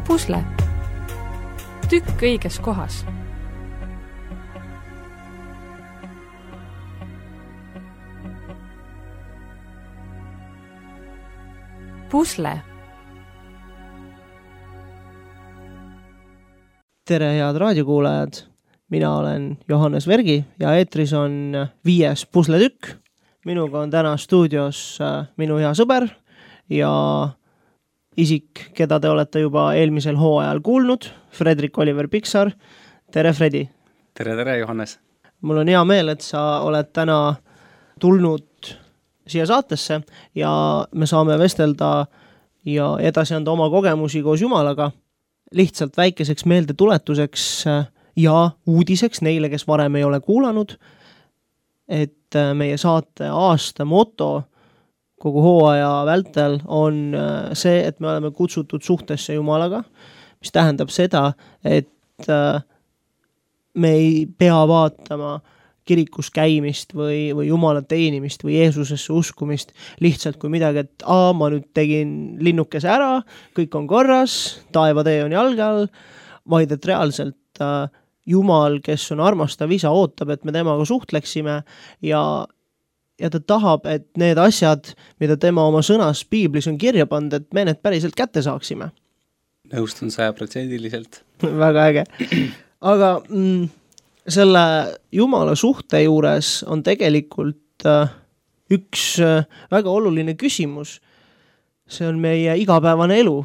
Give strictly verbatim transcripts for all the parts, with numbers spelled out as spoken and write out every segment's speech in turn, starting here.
Pusle. Tükk õiges kohas. Pusle. Tere, head raadiokuulajad! Mina olen Johannes Vergi ja eetris on viies pusletükk. Minuga on täna stuudios minu hea sõber ja isik, keda te olete juba eelmisel hooajal kuulnud, Fredrik Oliver Piksar. Tere, Fredi! Tere, tere, Johannes! Mul on hea meel, et sa oled täna tulnud siia saatesse ja me saame vestelda ja edasi anda oma kogemusi koos Jumalaga. Lihtsalt väikeseks meeldetuletuseks ja uudiseks neile, kes varem ei ole kuulanud, et meie saate aasta moto kogu hooaja vältel on see, et me oleme kutsutud suhtesse Jumalaga, mis tähendab seda, et me ei pea vaatama kirikus käimist või, või Jumala teenimist või Jeesusesse uskumist lihtsalt kui midagi, et aa, ma nüüd tegin linnukese ära, kõik on korras, taevatee on jalge all, vaid et reaalselt äh, Jumal, kes on armastav isa, ootab, et me temaga suhtleksime ja, ja ta tahab, et need asjad, mida tema oma sõnas Piiblis on kirja pannud, et me need päriselt kätte saaksime. Nõustun sajaprotsendiliselt. Väga äge. Aga... Mm, selle Jumala suhte juures on tegelikult äh, üks äh, väga oluline küsimus. See on meie igapäevane elu.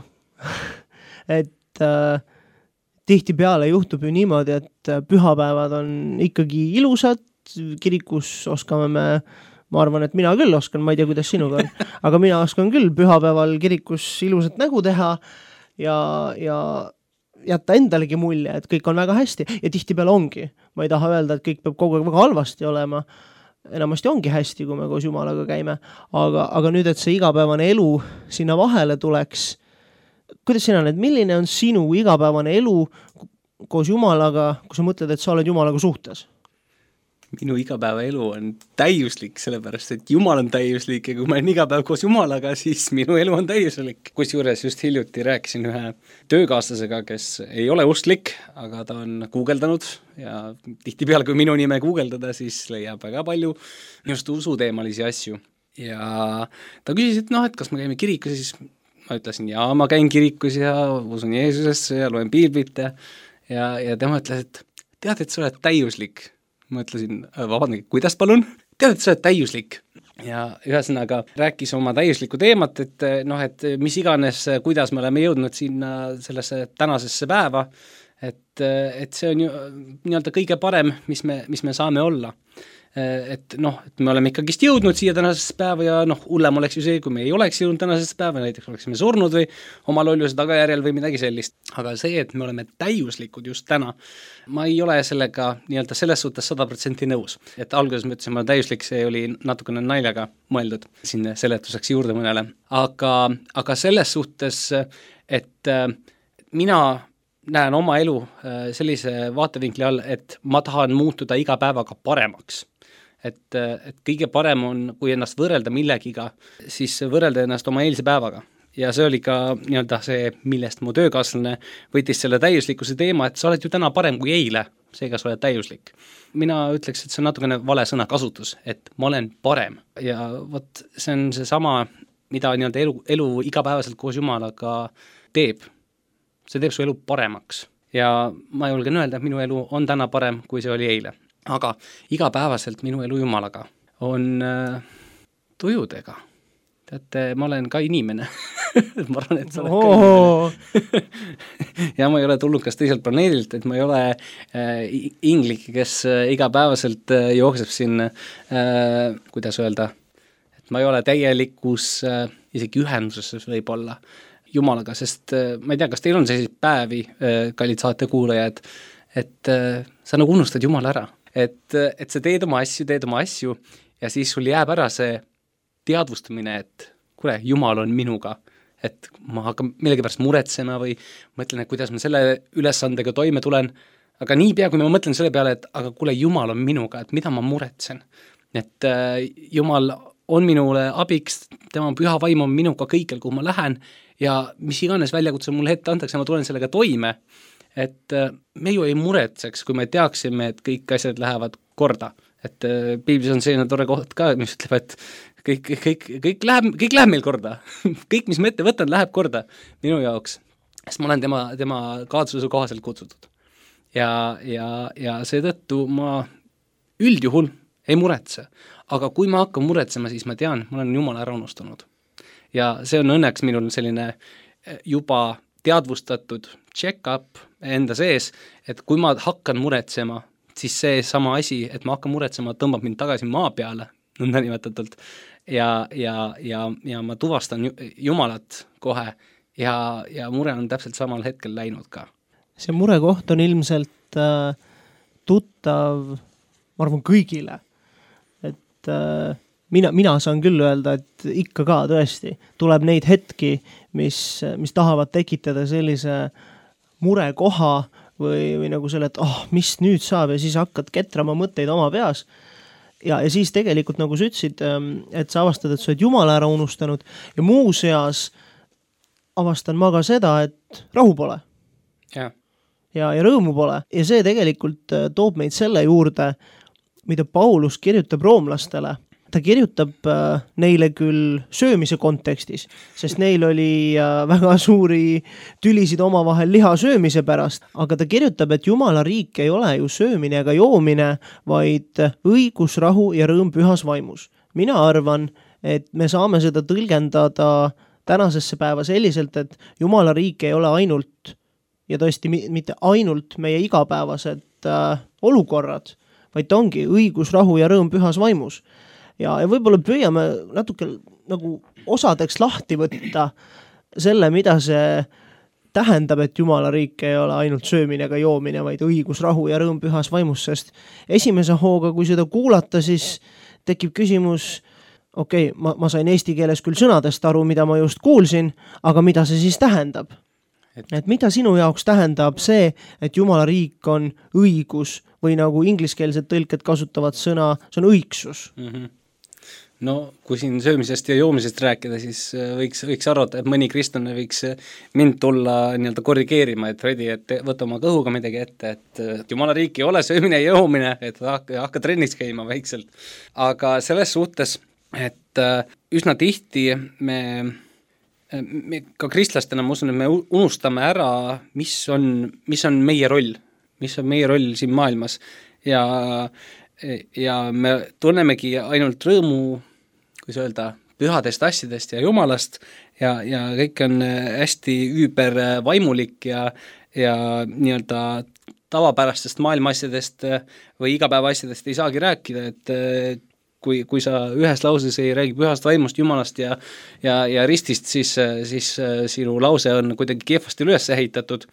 et äh, tihtipeale juhtub ju niimoodi, et pühapäevad on ikkagi ilusad, kirikus oskame me, ma arvan, et mina küll oskan, ma ei tea, kuidas sinuga on, aga mina oskan küll pühapäeval kirikus ilusat nägu teha ja, ja jätta endalegi mulje, et kõik on väga hästi ja tihtipeale ongi. Ma ei taha öelda, et kõik peab kogu aeg väga halvasti olema. Enamasti ongi hästi, kui me koos Jumalaga käime. Aga, aga nüüd, et see igapäevane elu sinna vahele tuleks, kuidas sina need, milline on sinu igapäevane elu koos Jumalaga, kui sa mõtled, et sa oled Jumalaga suhtes? Minu igapäeva elu on täiuslik, sellepärast, et Jumal on täiuslik ja kui ma olen iga päev koos Jumalaga, siis minu elu on täiuslik. Kusjuures just hiljuti rääkisin ühe töökaaslasega, kes ei ole usklik, aga ta on guugeldanud ja tihtipeale, kui minu nime guugeldada, siis leiab väga palju just usuteemalisi asju. Ja ta küsis, et noh, et kas me käime kirikus, siis ma ütlesin, jaa, ma käin kirikus ja usun Jeesusesse ja loen piiblit ja, ja, ja tema ütles, et tead, et sa oled täiuslik. Ma ütlesin, vabandage, kuidas palun? Tead, et sa oled täiuslik. Ja ühesõnaga rääkis oma täiuslikku teemat, et, noh, et mis iganes, kuidas me oleme jõudnud sinna sellesse tänasesse päeva, et, et see on ju nii-öelda kõige parem, mis me, mis me saame olla. Et noh, et me oleme ikkagist jõudnud siia tänasesse päeva ja noh, hullem oleks ju see, kui me ei oleks jõudnud tänasesse päeva, näiteks oleksime surnud või oma lolluse tagajärjel või midagi sellist. Aga see, et me oleme täiuslikud just täna, ma ei ole sellega nii-öelda selles suhtes sada protsenti nõus. Et alguses ma ütlesin, ma olen täiuslik, see oli natukene naljaga mõeldud siin seletuseks juurde mõnele. Aga, aga selles suhtes, et mina näen oma elu sellise vaatevinkli all, et ma tahan muutuda iga päevaga paremaks. Et, et kõige parem on, kui ennast võrrelda millegiga, siis võrrelda ennast oma eilse päevaga. Ja see oli ka nii-öelda see, millest mu töökaaslane võttis selle täiuslikkuse teema, et sa oled ju täna parem kui eile, seega sa oled täiuslik. Mina ütleks, et see on natukene vale sõna kasutus, et ma olen parem. Ja vot see on see sama, mida nii-öelda elu, elu igapäevaselt koos Jumalaga teeb. See teeb su elu paremaks. Ja ma julgen öelda, et minu elu on täna parem, kui see oli eile. Aga igapäevaselt minu elu Jumalaga on äh, tujudega. Teate, ma olen ka inimene. ma arvan, et sa oled oh. ka inimene. ja ma ei ole tulnud kas teiselt planeedilt, et ma ei ole äh, inglik, kes äh, igapäevaselt äh, jookseb siin, äh, kuidas öelda, et ma ei ole täielikus äh, isegi ühenduses võib-olla Jumalaga, sest äh, ma ei tea, kas teil on selliseid päevi, äh, kallid saatekuulajad, et äh, sa nagu unustad Jumala ära. Et, et sa teed oma asju, teed oma asju ja siis sul jääb ära see teadvustamine, et kuule, Jumal on minuga, et ma hakkan millegipärast muretsema või mõtlen, et kuidas ma selle ülesandega toime tulen, aga niipea, kui ma mõtlen selle peale, et aga kuule, Jumal on minuga, et mida ma muretsen, et äh, Jumal on minule abiks, tema püha vaim on minuga kõikjal, kuhu ma lähen ja mis iganes väljakutse mulle ette antakse, ma tulen sellega toime, et me ju ei muretseks, kui me teaksime, et kõik asjad lähevad korda. Et piiblis on selline tore koht ka, mis ütleb, et kõik, kõik, kõik, läheb, kõik läheb meil korda. kõik, mis ma ette võtan, läheb korda minu jaoks. Sest ma olen tema, tema kaadsuse kohaselt kutsutud. Ja, ja, ja seetõttu ma üldjuhul ei muretse. Aga kui ma hakkan muretsema, siis ma tean, ma olen Jumala ära unustanud. Ja see on õnneks minul selline juba teadvustatud check-up enda sees, et kui ma hakkan muretsema, siis see sama asi, et ma hakkan muretsema, tõmbab mind tagasi maa peale, nõnda nimetatult, ja, ja, ja, ja ma tuvastan Jumalat kohe ja, ja mure on täpselt samal hetkel läinud ka. See murekoht on ilmselt äh, tuttav, ma arvan, kõigile. Et äh, mina, mina saan küll öelda, et ikka ka tõesti tuleb neid hetki, mis, mis tahavad tekitada sellise murekoha või, või nagu selle, et oh, mis nüüd saab ja siis hakkad ketrama mõtteid oma peas. Ja, ja siis tegelikult nagu sa ütlesid, et sa avastad, et sa oled Jumala ära unustanud ja muu seas avastan ma ka seda, et rahu pole. Ja. Ja, ja rõõmu pole. Ja see tegelikult toob meid selle juurde, mida Paulus kirjutab roomlastele. Ta kirjutab äh, neile küll söömise kontekstis, sest neil oli äh, väga suuri tülisid omavahel liha söömise pärast, aga ta kirjutab, et Jumala riik ei ole ju söömine ega joomine, vaid õigus, rahu ja rõõm pühas vaimus. Mina arvan, et me saame seda tõlgendada tänasesse päeva selliselt, et Jumala riik ei ole ainult ja tõesti mitte ainult meie igapäevased äh, olukorrad, vaid ta ongi õigus, rahu ja rõõm pühas vaimus. Ja, ja võib-olla püüame natuke nagu osadeks lahti võtta selle, mida see tähendab, et Jumala riik ei ole ainult söömine ega joomine, vaid õigus, rahu ja rõõm pühas vaimus, sest esimese hooga, kui seda kuulata, siis tekib küsimus, okei, okay, ma, ma sain eesti keeles küll sõnadest aru, mida ma just kuulsin, aga mida see siis tähendab? Et, et mida sinu jaoks tähendab see, et Jumala riik on õigus või nagu ingliskeelsed tõlked kasutavad sõna, see on õigsus? Mhm. No kui siin söömisest ja joomisest rääkida, siis võiks, võiks arvata, et mõni kristlane võiks mind tulla nii-öelda korrigeerima, et Fredi, et võta oma kõhuga midagi ette, et, et Jumala riik ei ole söömine ja joomine, et hakka, hakka trennis käima väikselt. Aga selles suhtes, et üsna tihti me, me ka kristlastena, ma usun, et me unustame ära, mis on, mis on meie roll, mis on meie roll siin maailmas ja, ja me tunnemegi ainult rõõmu, kui see öelda, pühadest asjadest ja Jumalast ja, ja kõik on hästi üüber vaimulik ja, ja nii-öelda tavapärastest maailma asjadest või igapäeva asjadest ei saagi rääkida, et kui, kui sa ühes lauses ei räägi pühast vaimust, Jumalast ja, ja, ja ristist, siis, siis sinu lause on kuidagi kehvasti üles ehitatud,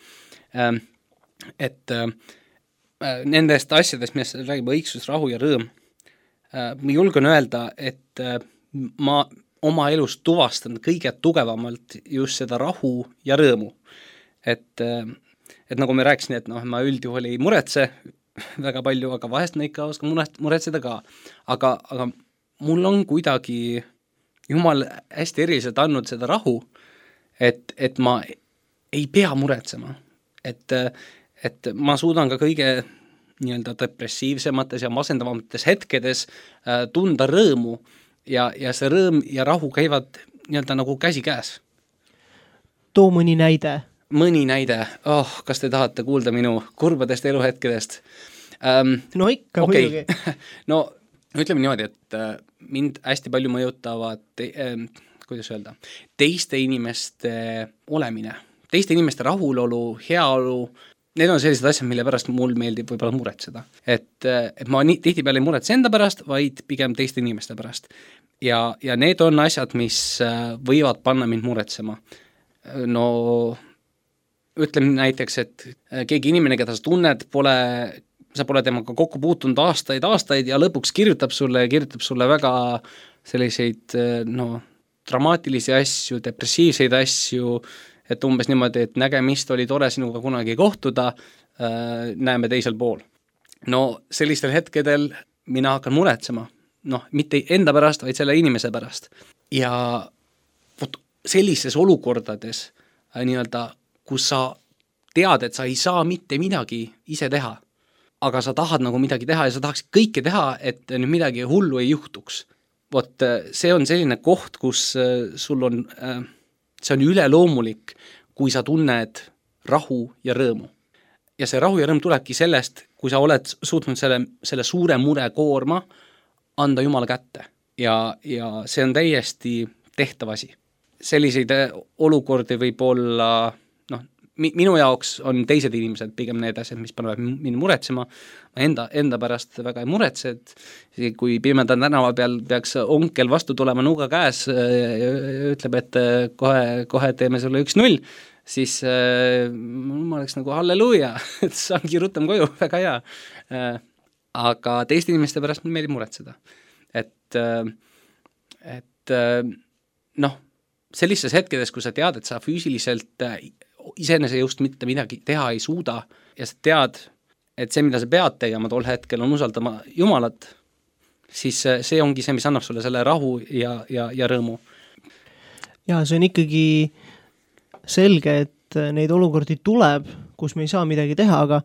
et nendest asjadest, mis räägib õigsus, rahu ja rõõm, ma julgen öelda, et ma oma elus tuvastan kõige tugevamalt just seda rahu ja rõõmu. Et, et nagu me rääkisin, et noh, ma üldjuhul ei muretse väga palju, aga vahest ma ikka oskan muretseda ka. Aga, aga mul on kuidagi Jumal hästi eriliselt andnud seda rahu, et, et ma ei pea muretsema. Et, et ma suudan ka kõige nii-öelda depressiivsemates ja masendavamates hetkedes tunda rõõmu, ja, ja see rõõm ja rahu käivad nii-öelda nagu käsi käes. Too mõni näide. Mõni näide. Oh, kas te tahate kuulda minu kurbadest eluhetkedest? Um, no ikka okay. muidugi. No ütleme niimoodi, et uh, mind hästi palju mõjutavad te, um, kuidas öelda, teiste inimeste olemine, teiste inimeste rahulolu, heaolu. Need on sellised asjad, mille pärast mul meeldib võib-olla muretseda. Et, et ma nii, tihtipeale ei muretse enda pärast, vaid pigem teiste inimeste pärast. Ja, ja need on asjad, mis võivad panna mind muretsema. No ütleme näiteks, et keegi inimene, keda sa tunned, pole, sa pole temaga kokku puutunud aastaid, aastaid ja lõpuks kirjutab sulle, kirjutab sulle väga selliseid no, dramaatilisi asju, depressiivseid asju, et umbes niimoodi, et nägemist oli tore sinuga kunagi kohtuda, äh, näeme teisel pool. No sellistel hetkedel mina hakkan muretsema, noh, mitte enda pärast, vaid selle inimese pärast. Ja võt, sellistes olukordades äh, nii-öelda, kus sa tead, et sa ei saa mitte midagi ise teha, aga sa tahad nagu midagi teha ja sa tahaksid kõike teha, et nüüd midagi hullu ei juhtuks. Vot see on selline koht, kus sul on, see on üleloomulik, kui sa tunned rahu ja rõõmu. Ja see rahu ja rõõm tulebki sellest, kui sa oled suutnud selle, selle suure mure koorma anda Jumala kätte. Ja, ja see on täiesti tehtav asi. Selliseid olukordi võib olla, noh, minu jaoks on teised inimesed pigem need asjad, mis panevad mind muretsema. Ma enda, enda pärast väga ei muretse, et kui pimeda tänava peal peaks onkel vastu tulema nuga käes ja ütleb, et kohe, kohe teeme sulle üks null, siis äh, ma oleks nagu halleluuja, et saangi rutem koju, väga hea. Äh, aga teiste inimeste pärast meil ei muretseda. Et, äh, et äh, noh, sellises hetkedes, kui sa tead, et sa füüsiliselt äh, iseenese just mitte midagi teha ei suuda ja sa tead, et see, mida sa pead tegema tol hetkel on usaldama Jumalat, siis see ongi see, mis annab sulle selle rahu ja, ja, ja rõõmu. Ja see on ikkagi selge, et neid olukordi tuleb, kus me ei saa midagi teha, aga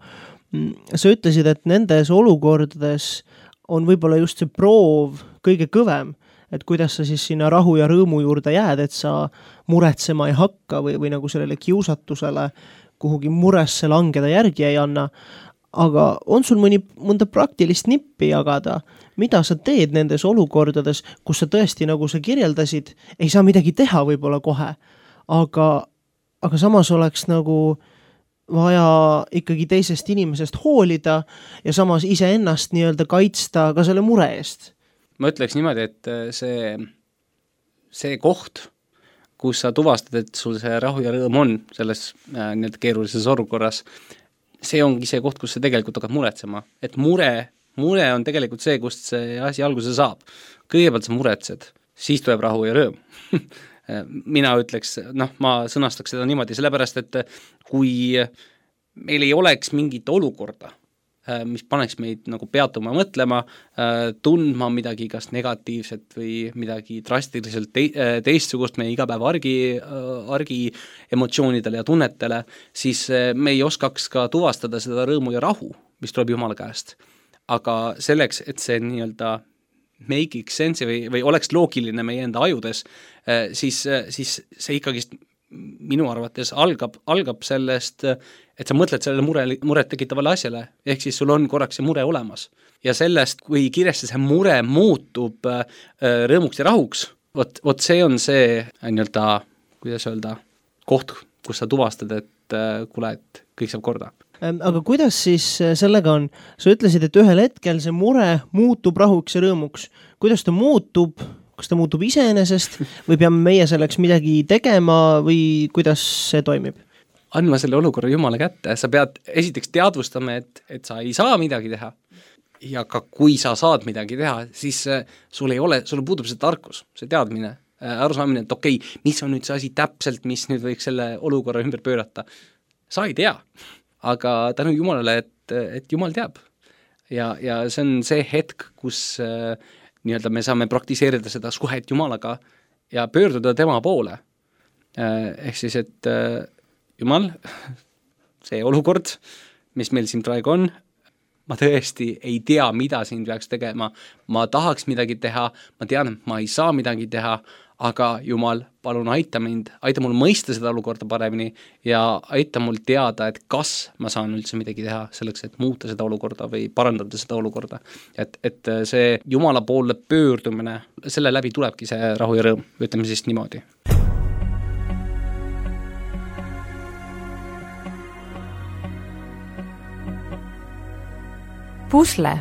sa ütlesid, et nendes olukordades on võib-olla just see proov kõige kõvem, et kuidas sa siis sinna rahu ja rõõmu juurde jääd, et sa muretsema ei hakka või, või nagu sellele kiusatusele kuhugi muresse langeda järgi ei anna. Aga on sul mõni, mõnda praktilist nippi jagada, mida sa teed nendes olukordades, kus sa tõesti, nagu sa kirjeldasid, ei saa midagi teha võib-olla kohe, aga, aga samas oleks nagu vaja ikkagi teisest inimesest hoolida ja samas iseennast nii-öelda kaitsta ka selle mure eest. Ma ütleks niimoodi, et see, see koht, kus sa tuvastad, et sul see rahu ja rõõm on selles äh, nii-öelda keerulises olukorras, see ongi see koht, kus sa tegelikult hakkad muretsema. Et mure, mure on tegelikult see, kust see asi alguse saab. Kõigepealt sa muretsed, siis tuleb rahu ja rõõm. Mina ütleks, noh, ma sõnastaks seda niimoodi, sellepärast, et kui meil ei oleks mingit olukorda, mis paneks meid nagu peatuma mõtlema, tundma midagi kas negatiivset või midagi drastiliselt te- teistsugust meie igapäeva argi, argi emotsioonidele ja tunnetele, siis me ei oskaks ka tuvastada seda rõõmu ja rahu, mis tuleb Jumala käest. Aga selleks, et see nii-öelda make'iks sense või, või oleks loogiline meie enda ajudes, siis, siis see ikkagi minu arvates algab, algab sellest, et sa mõtled sellele mure, muret tekitavale asjale, ehk siis sul on korraks see mure olemas. Ja sellest, kui kiiresti see mure muutub äh, rõõmuks ja rahuks, vot, vot see on see, nii-öelda, kuidas öelda, koht, kus sa tuvastad, et äh, kuule, et kõik saab korda. Aga kuidas siis sellega on? Sa ütlesid, et ühel hetkel see mure muutub rahuks ja rõõmuks. Kuidas ta muutub? Kas ta muutub iseenesest või peame meie selleks midagi tegema või kuidas see toimib? Andma selle olukorra Jumala kätte. Sa pead esiteks teadvustama, et, et sa ei saa midagi teha. Ja ka kui sa saad midagi teha, siis sul ei ole, sul puudub see tarkus, see teadmine, arusaamine, et okei, okay, mis on nüüd see asi täpselt, mis nüüd võiks selle olukorra ümber pöörata. Sa ei tea, aga tänu Jumalale, et, et Jumal teab. Ja, ja see on see hetk, kus äh, nii-öelda me saame praktiseerida seda suhet Jumalaga ja pöörduda tema poole. Ehk siis, et Jumal, see olukord, mis meil siin praegu on, ma tõesti ei tea, mida siin peaks tegema. Ma tahaks midagi teha, ma tean, et ma ei saa midagi teha, aga Jumal, palun aita mind, aita mul mõista seda olukorda paremini ja aita mul teada, et kas ma saan üldse midagi teha selleks, et muuta seda olukorda või parandada seda olukorda. Et, et see Jumala poole pöördumine, selle läbi tulebki see rahu ja rõõm, ütleme siis niimoodi. Pusle.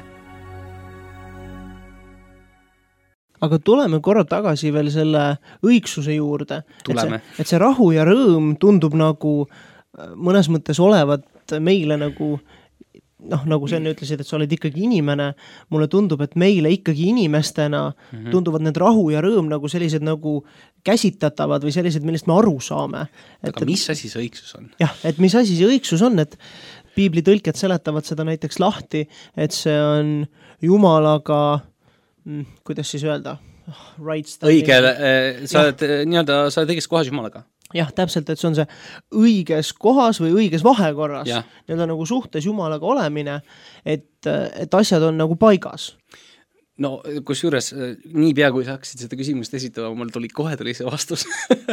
Aga tuleme korra tagasi veel selle õigsuse juurde. Tuleme. Et see, et see rahu ja rõõm tundub nagu mõnes mõttes olevat meile nagu, noh, nagu sa enne ütlesid, et sa oled ikkagi inimene, mulle tundub, et meile ikkagi inimestena mm-hmm. tunduvad need rahu ja rõõm nagu sellised nagu käsitatavad või sellised, millest me aru saame. Et, aga mis asi see õigsus on? Jah, et mis asi see õigsus on, et piibli tõlked seletavad seda näiteks lahti, et see on Jumalaga kuidas siis öelda, right õige, sa oled nii-öelda, sa oled õiges kohas Jumalaga. Jah, täpselt, et see on see õiges kohas või õiges vahekorras, nii-öelda nagu suhtes Jumalaga olemine, et, et asjad on nagu paigas. No kusjuures nii pea, kui sa hakkasid seda küsimust esitama, mul tuli kohe tuli see vastus,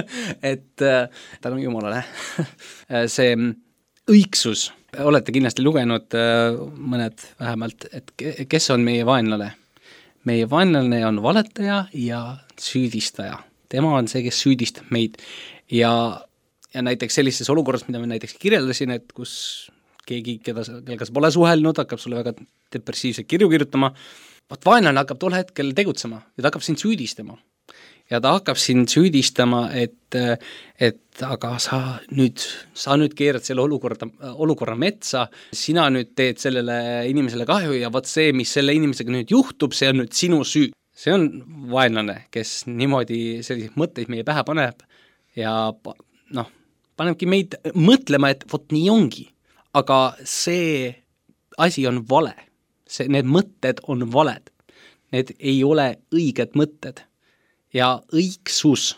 et tänu Jumalale see õigsus, olete kindlasti lugenud mõned vähemalt, et kes on meie vaenlane? Meie vaenlane on valetaja ja süüdistaja. Tema on see, kes süüdistab meid ja, ja näiteks sellises olukorras, mida me näiteks kirjeldasin, et kus keegi, keda, kellega sa pole suhelnud, hakkab sulle väga depressiivselt kirju kirjutama, vaat vaenlane hakkab tol hetkel tegutsema ja ta hakkab sind süüdistama. Ja ta hakkab sind süüdistama, et, et aga sa nüüd, sa nüüd keerad selle olukorda, olukorra metsa, sina nüüd teed sellele inimesele kahju ja vaat see, mis selle inimesega nüüd juhtub, see on nüüd sinu süü. See on vaenlane, kes niimoodi selliseid mõtteid meie pähe paneb ja noh, panebki meid mõtlema, et vot nii ongi. Aga see asi on vale. See, need mõtted on valed. Need ei ole õiged mõtted. Ja õigsus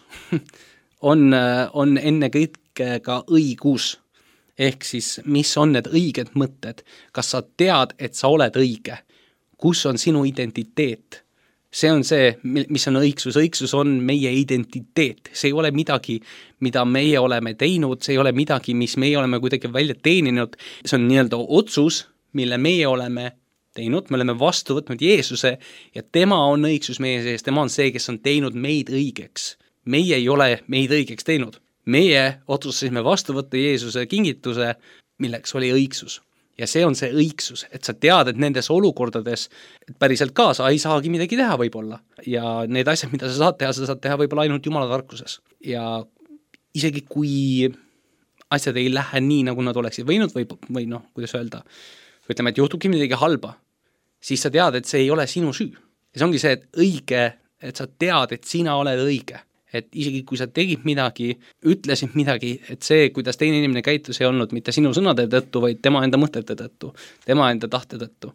on, on enne kõike ka õigus. Ehk siis, mis on need õiged mõtted? Kas sa tead, et sa oled õige? Kus on sinu identiteet? See on see, mis on õigsus. Õigsus on meie identiteet. See ei ole midagi, mida meie oleme teinud, see ei ole midagi, mis meie oleme kuidagi välja teeninud. See on nii-öelda otsus, mille meie oleme teinud, me oleme vastu võtnud Jeesuse ja tema on õigsus meie sees, tema on see, kes on teinud meid õigeks. Meie ei ole meid õigeks teinud. Meie otsustasime vastu võtta Jeesuse kingituse, milleks oli õigsus. Ja see on see õigsus, et sa tead, et nendes olukordades et päriselt ka sa ei saagi midagi teha võib-olla. Ja need asjad, mida sa saad teha, sa saad teha võib-olla ainult Jumala tarkuses. Ja isegi kui asjad ei lähe nii, nagu nad oleksid võinud või, või noh, kuidas öelda, ütleme, et juhtubki midagi halba, siis sa tead, et see ei ole sinu süü. Ja see ongi see, et õige, et sa tead, et sina oled õige. Et isegi kui sa tegid midagi, ütlesid midagi, et see, kuidas teine inimene käitus ei olnud mitte sinu sõnade tõttu, vaid tema enda mõtete tõttu, tema enda tahte tõttu.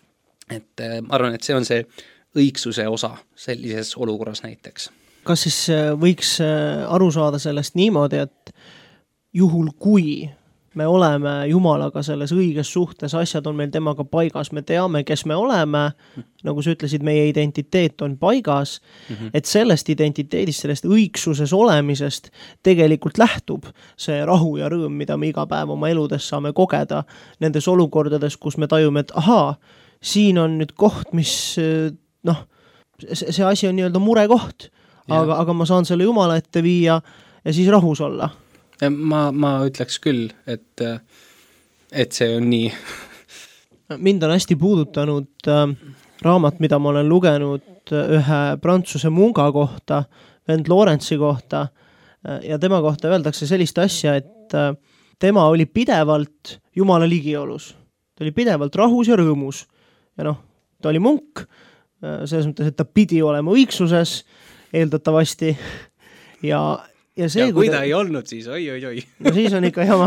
Et ma arvan, et see on see õigsuse osa sellises olukorras näiteks. Kas siis võiks aru saada sellest niimoodi, et juhul kui me oleme Jumalaga selles õiges suhtes, asjad on meil temaga paigas, me teame, kes me oleme, nagu sa ütlesid, meie identiteet on paigas, mm-hmm. et sellest identiteedist, sellest õigsuses olemisest tegelikult lähtub see rahu ja rõõm, mida me iga päev oma eludes saame kogeda nendes olukordades, kus me tajume, et ahaa, siin on nüüd koht, mis noh, see asi on nii-öelda murekoht, aga, aga ma saan selle Jumala ette viia ja siis rahus olla. Ma, ma ütleks küll, et, et see on nii. Mind on hästi puudutanud äh, raamat, mida ma olen lugenud ühe prantsuse munga kohta, vend Lorentsi kohta äh, ja tema kohta öeldakse sellist asja, et äh, tema oli pidevalt Jumala ligiolus. Ta oli pidevalt rahus ja rõõmus. Ja noh, ta oli munk, äh, selles mõttes, et ta pidi olema õigsuses eeldatavasti ja Ja, see, ja kui ta, ta ei olnud, siis oi, oi, oi. No siis on ikka jama,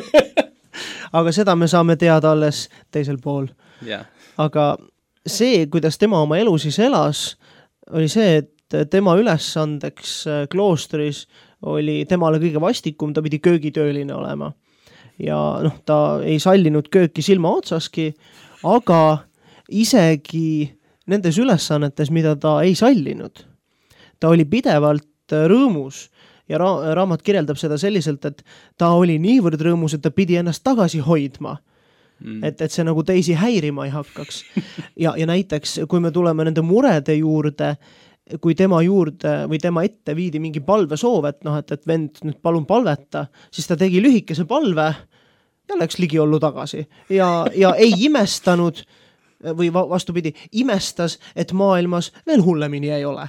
aga seda me saame teada alles teisel pool. Yeah. Aga see, kuidas tema oma elu siis elas, oli see, et tema ülesandeks kloostris oli temale kõige vastikum, ta pidi köögitööline olema. Ja noh, ta ei sallinud kööki silma otsaski, aga isegi nendes ülesannetes, mida ta ei sallinud, ta oli pidevalt rõõmus. Ja ra- raamat kirjeldab seda selliselt, et ta oli niivõrd rõõmus, et ta pidi ennast tagasi hoidma. Mm. Et, et see nagu teisi häirima ei hakkaks. Ja, ja näiteks, kui me tuleme nende murede juurde, kui tema juurde või tema ette viidi mingi palvesoov, et noh, et, et vend nüüd palun palveta, siis ta tegi lühikese palve ja läks ligiollu tagasi. Ja, ja ei imestanud, või vastupidi, imestas, et maailmas veel hullemini ei ole.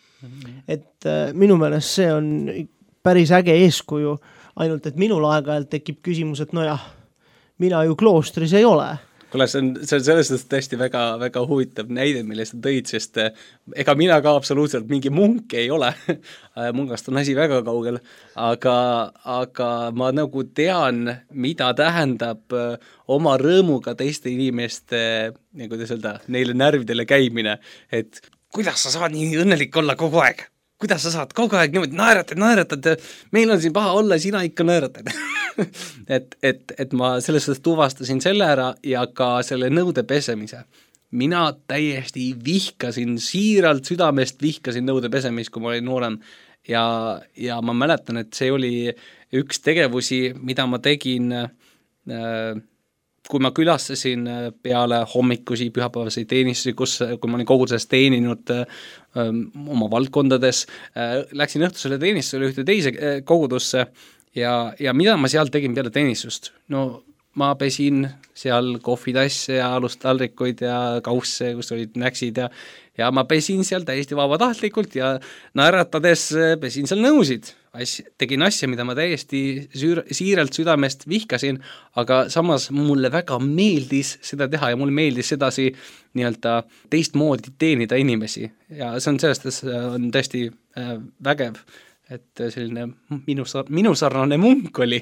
Et äh, minu meelest see on päris äge eeskuju, ainult et minul aeg-ajalt tekib küsimus, et no jah, mina ju kloostris ei ole. Kuule, see on, see on sellest tõesti väga, väga huvitav näide, millest tõid, sest ega mina ka absoluutselt mingi munk ei ole. Mungast on asi väga kaugel, aga, aga ma nagu tean, mida tähendab oma rõõmuga teiste inimeste, kuidas öelda, neile närvidele käimine, et kuidas sa saad nii õnnelik olla kogu aeg? Kuidas sa saad kogu aeg niimoodi naeratad, naeratad, meil on siin paha olla, sina ikka naeratad. et, et, et ma selles suhtes tuvastasin selle ära ja ka selle nõude pesemise. Mina täiesti vihkasin, siiralt südamest vihkasin nõude pesemist, kui ma olin noorem ja, ja ma mäletan, et see oli üks tegevusi, mida ma tegin äh, kui ma külastasin peale hommikusi pühapäevaseid teenistusi, kus, kui ma olin koguduses teeninud öö, oma valdkondades, läksin õhtusele teenistusele ühte teise kogudusse ja, ja mida ma seal tegin peale teenistust? No ma pesin seal kohvitasse ja alustaldrikuid ja kausse, kus olid näksid ja, ja ma pesin seal täiesti vabatahtlikult ja naeratades pesin seal nõusid. Asja, tegin asja, mida ma täiesti süür, siiralt südamest vihkasin, aga samas mulle väga meeldis seda teha ja mulle meeldis sedasi nii-öelda teistmoodi teenida inimesi ja see on sellest, on tõesti äh, vägev, et selline minu, minu sarnane munk oli.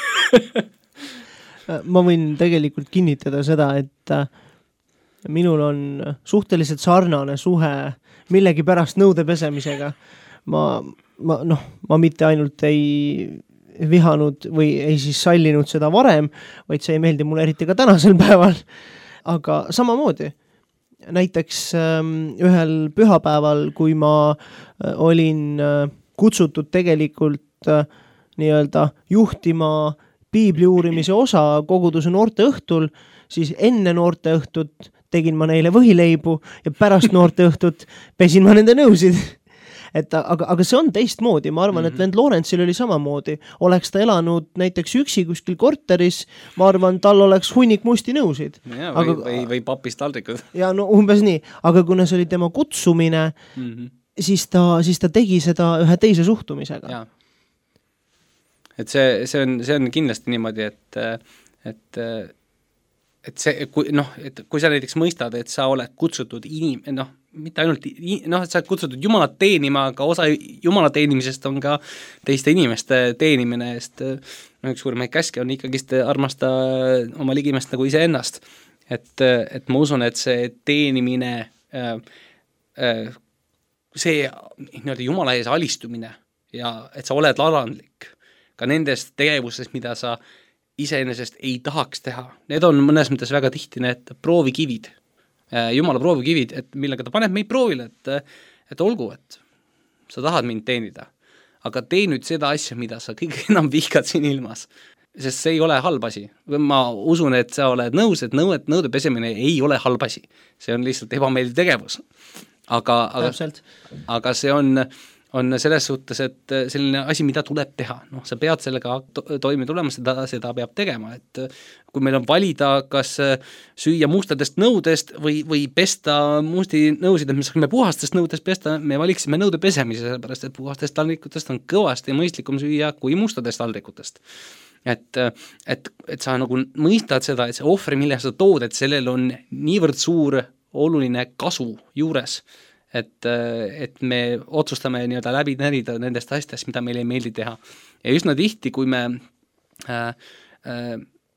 Ma võin tegelikult kinnitada seda, et minul on suhteliselt sarnane suhe millegi pärast nõude pesemisega. Ma, ma, noh, ma mitte ainult ei vihanud või ei siis sallinud seda varem, vaid see ei meeldi mulle eriti ka tänasel päeval. Aga samamoodi, näiteks ähm, ühel pühapäeval, kui ma äh, olin äh, kutsutud tegelikult äh, nii-öelda juhtima piibli uurimise osa koguduse noorte õhtul, siis enne noorte õhtut tegin ma neile võhileibu ja pärast noorte õhtut pesin ma nende nõusid. Et, aga, aga see on teistmoodi, ma arvan, et vend Lorentsil oli samamoodi. Oleks ta elanud näiteks üksi kuskil korteris, ma arvan, tal oleks hunnik musti nõusid. Ja, või, aga, või, või papist taldrikud. Ja no umbes nii, aga kuna see oli tema kutsumine, mm-hmm. siis, ta, siis ta tegi seda ühe teise suhtumisega. Ja. Et see, see, on, see on kindlasti niimoodi, et, et, et see, kui, noh, et kui sa näiteks mõistad, et sa oled kutsutud inim, noh, mitte ainult, noh, et sa oled kutsutud Jumalat teenima, aga osa Jumala teenimisest on ka teiste inimeste teenimine, sest no, üks suuremaid käske on ikkagist armasta oma ligimest nagu ise ennast. Et, et ma usun, et see teenimine, see nii-öelda Jumala ees alistumine ja et sa oled alandlik ka nendest tegevustest, mida sa iseenesest ei tahaks teha. Need on mõnes mõttes väga tihti need proovikivid, Jumala proovikivid, et millega ta paneb meid proovile, et, et olgu, et sa tahad mind teenida, aga tee nüüd seda asja, mida sa kõige enam vihkad siin ilmas, sest see ei ole halb asi. Ma usun, et sa oled nõus, et nõude, nõude pesemine ei ole halb asi. See on lihtsalt ebameeldiv tegevus. Aga, aga, aga see on... on selles suhtes, et selline asi, mida tuleb teha. Noh, sa pead sellega to- toime tulema, seda, seda peab tegema. Et kui meil on valida, kas süüa mustadest nõudest või, või pesta musti nõusid, et me saame puhastest nõudest pesta, me valiksime nõude pesemise, sellepärast et puhastest taldrikutest on kõvasti mõistlikum süüa kui mustadest taldrikutest. Et, et, et sa nagu mõistad seda, et see ohvri, mille sa tood, et sellel on niivõrd suur oluline kasu juures, et, et me otsustame nii-öelda läbi närida nendest asjadest, mida meile ei meeldi teha. Ja üsna tihti, kui me äh, äh,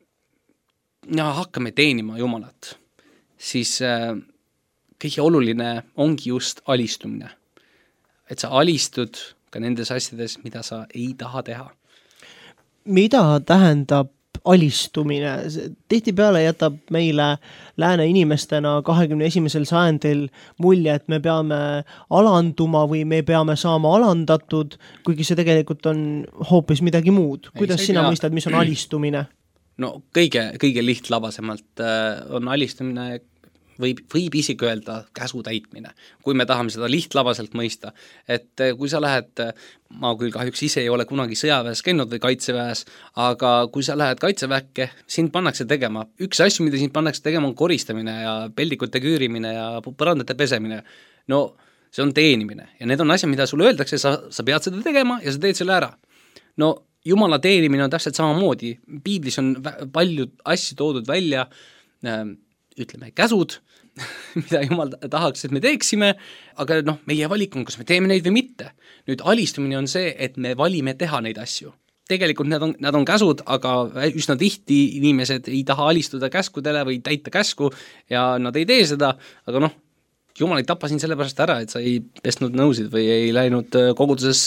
ja, hakkame teenima Jumalat, siis äh, kõige oluline ongi just alistumine. Et sa alistud ka nendes asjades, mida sa ei taha teha. Mida tähendab alistumine? Tihtipeale jätab meile lääne inimestena kahekümne esimesel sajandil mulje, et me peame alanduma või me peame saama alandatud, kuigi see tegelikult on hoopis midagi muud. Kuidas sina pea... mõistad, mis on alistumine? No kõige, kõige lihtlabasemalt on alistumine, võib, võib isegi öelda käsu täitmine, kui me tahame seda lihtlabaselt mõista. Et kui sa lähed, ma küll kahjuks ise ei ole kunagi sõjaväes käinud või kaitseväes, aga kui sa lähed kaitseväkke, sind pannakse tegema. Üks asju, mida sind pannakse tegema, on koristamine ja peldikute küürimine ja põrandate pesemine. No see on teenimine ja need on asjad, mida sulle öeldakse, sa, sa pead seda tegema ja sa teed selle ära. No Jumala teenimine on täpselt samamoodi. Piiblis on palju asju toodud välja, ütleme käsud, mida Jumal tahaks, et me teeksime, aga noh, meie valik on, kas me teeme neid või mitte. Nüüd alistumine on see, et me valime teha neid asju. Tegelikult need on, need on käsud, aga üsna tihti inimesed ei taha alistuda käskudele või täita käsku ja nad ei tee seda, aga noh, Jumal ei tapa sind sellepärast ära, et sa ei pestnud nõusid või ei läinud koguduses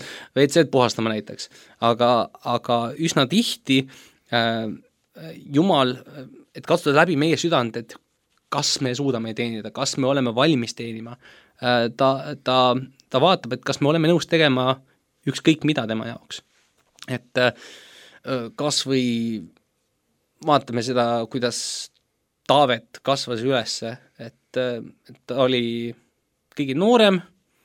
V C-d puhastama näiteks. Aga, aga üsna tihti äh, Jumal, et katsuda läbi meie südant, et kas me suudame teenida, kas me oleme valmis teenima, äh, ta, ta, ta vaatab, et kas me oleme nõus tegema ükskõik mida tema jaoks. Et äh, kas või vaatame seda, kuidas Taavet kasvas ülesse, et, et ta oli kõige noorem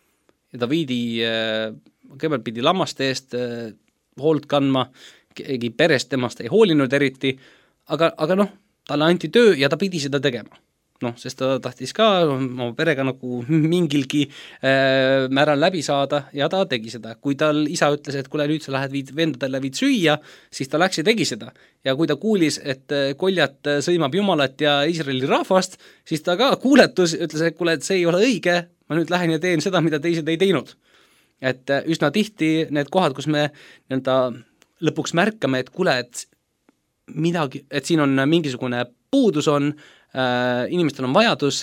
ja ta viidi, kõigepealt pidi lammaste eest hoolt kandma, keegi perest temast ei hoolinud eriti, aga, aga noh, talle anti töö ja ta pidi seda tegema. Noh, sest ta tahtis ka oma perega nagu mingilgi äh, määral läbi saada ja ta tegi seda. Kui tal isa ütles, et kule nüüd sa lähed viid vendadele viid süüa, siis ta läks ja tegi seda. Ja kui ta kuulis, et Koljat sõimab Jumalat ja Iisraeli rahvast, siis ta ka kuuletus, ütles, et kule, et see ei ole õige, ma nüüd lähen ja teen seda, mida teised ei teinud. Et üsna tihti need kohad, kus me nii-öelda lõpuks märkame, et kule, et midagi, et siin on mingisugune puudus on, äh, inimestel on vajadus,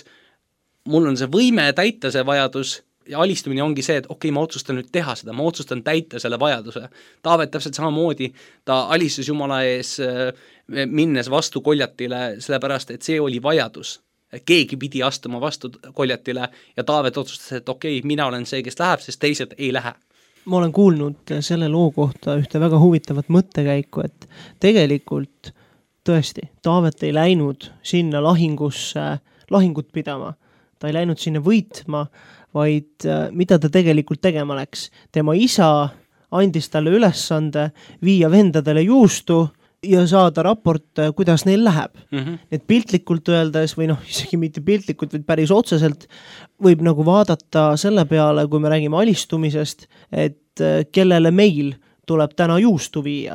mul on see võime täita see vajadus ja alistumine ongi see, et okei okay,, ma otsustan nüüd teha seda, ma otsustan täita selle vajaduse. Taavet täpselt samamoodi, ta alistus Jumala ees äh, minnes vastu Koljatile, sellepärast, et see oli vajadus. Keegi pidi astuma vastu Koljatile ja Taavet otsustas, et okei okay,, mina olen see, kes läheb, sest teised ei lähe. Ma olen kuulnud selle loo kohta ühte väga huvitavat mõttekäiku, et tegelikult tõesti, Taavet ei läinud sinna lahingusse, lahingut pidama. Ta ei läinud sinna võitma, vaid mida ta tegelikult tegema läks. Tema isa andis talle ülesande viia vendadele juustu ja saada raport, kuidas neil läheb. Mm-hmm. Et piltlikult öeldes, või noh, isegi mitte piltlikult, vaid päris otseselt võib nagu vaadata selle peale, kui me räägime alistumisest, et kellele meil tuleb täna juustu viia.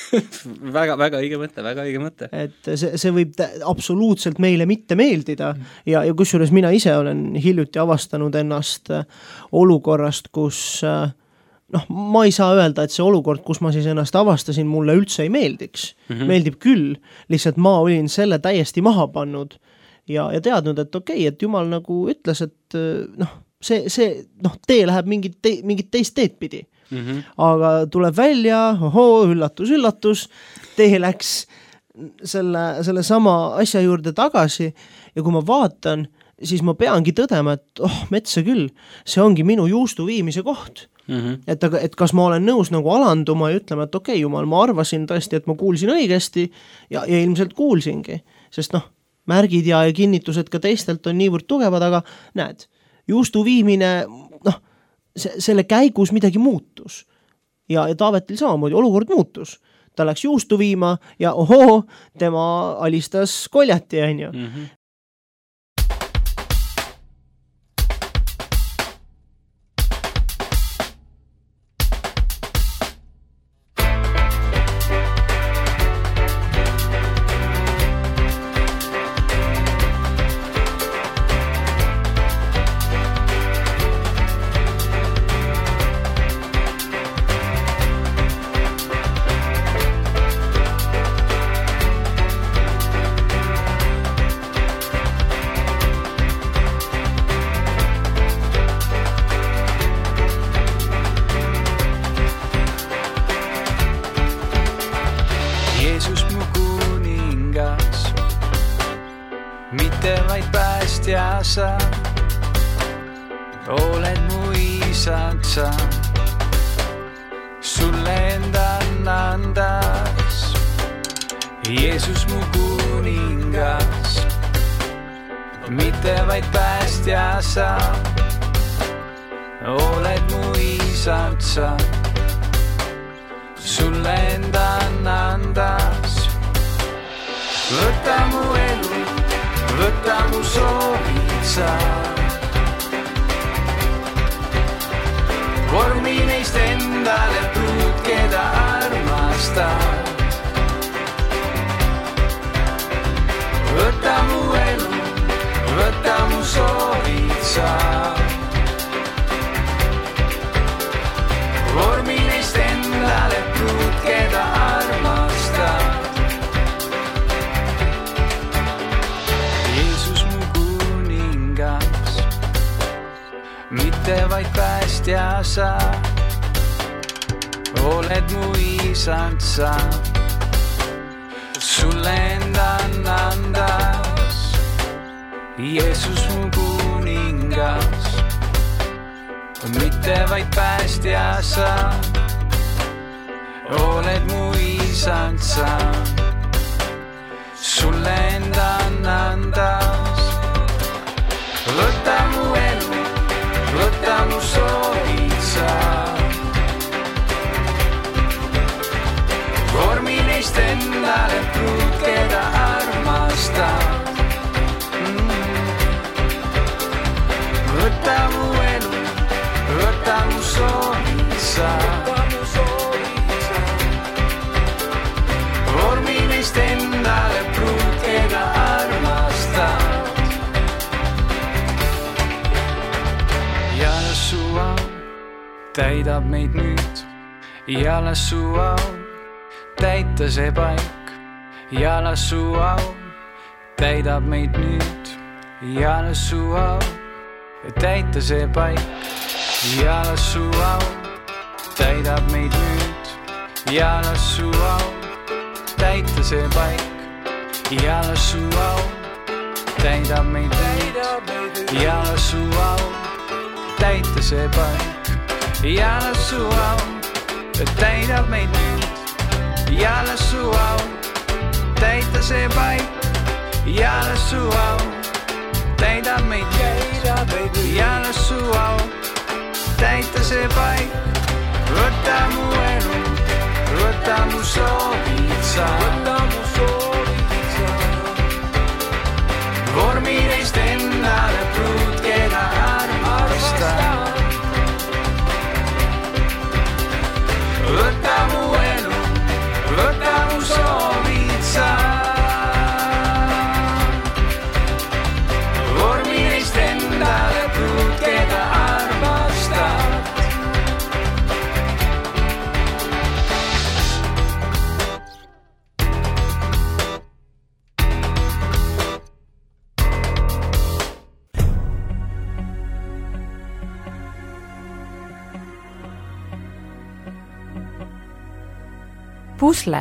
väga, väga õige mõte, väga õige mõte. Et see, see võib absoluutselt meile mitte meeldida ja, ja kusjuures mina ise olen hiljuti avastanud ennast olukorrast, kus noh, ma ei saa öelda, et see olukord, kus ma siis ennast avastasin, mulle üldse ei meeldiks. Mm-hmm. Meeldib küll, lihtsalt ma olin selle täiesti maha pannud ja, ja teadnud, et okei, okay, et Jumal nagu ütles, et noh, see, see noh, tee läheb mingit, te, mingit teist teed pidi. Mm-hmm. Aga tuleb välja, ohoo, üllatus, üllatus, tee läks selle, selle sama asja juurde tagasi ja kui ma vaatan, siis ma peangi tõdema, et oh, metsa küll, see ongi minu juustu viimise koht. Mm-hmm. Et, aga, et kas ma olen nõus nagu alanduma ja ütlema, et okei, okay, Jumal, ma arvasin tõesti, et ma kuulsin õigesti ja, ja ilmselt kuulsingi, sest noh, märgid ja, ja kinnitused ka teistelt on niivõrd tugevad, aga näed, juustu viimine, noh, se, selle käigus midagi muutus ja, ja Taavetil samamoodi olukord muutus. Ta läks juustu viima ja ohoo, tema alistas Koljati, on ju. Mm-hmm. Sa oled mu isaksa, sulle endan andas. Jeesus mu kuningas, mitte vaid päästja sa, oled mu isaksa, sulle endan andas. Võta mu elu, võta mu soovid sa. Vormi neist endale pruud, keda armastad. Võta mu elu, võta mu soovid sa. Vormi neist endale pruud, keda armastad. päästja sa, oled mu isand sa. Sulle endan andas, Jeesus mu kuningas, mitte vaid päästja sa, oled mu isand sa. Sulle endan andas, võta mu elu, võta mu soovid sa. Vormi neist endale pruut, keda armastad. Võta mu elu, võta mu soovid sa. Vormi neist endale pruut, keda armastad. Ja las su au täidab meid nüüd, ja las su au täita see paik, ja las su au täidab meid nüüd, ja las su au täita see paik, ja las su au täidab meid nüüd, ja las su au täita see paik, ja las su au täidab meid nüüd, ja las su au täita see paik, ja las su au täidab meid nüüd. Ja las su au täita see paik, ja las su au täidab meid nüüd, ja las su au täita see paik. Võta mu elu, võta mu soovid sa, vormi neist endale pruut, keda armastad. Võta mu elu, võta mu soovid sa, vormi neist endale pruut, keda armastad. Pusle.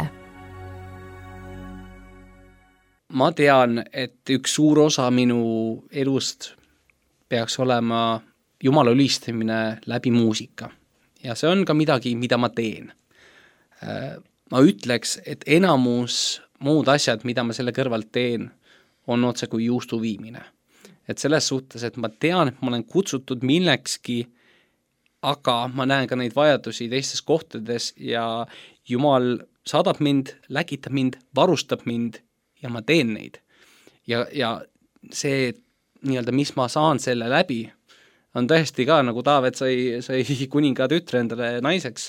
Ma tean, et üks suur osa minu elust peaks olema Jumala ülistamine läbi muusika. Ja see on ka midagi, mida ma teen. Ma ütleks, et enamus muud asjad, mida ma selle kõrvalt teen, on otse kui juustu viimine. Et selles suhtes, et ma tean, et ma olen kutsutud millekski, aga ma näen ka neid vajadusi teistes kohtades ja Jumal saadab mind, läkitab mind, varustab mind ja ma teen neid. Ja, ja see nii-öelda, mis ma saan selle läbi, on tõesti ka, nagu Taavet sai, sai kuninga tütre endale naiseks.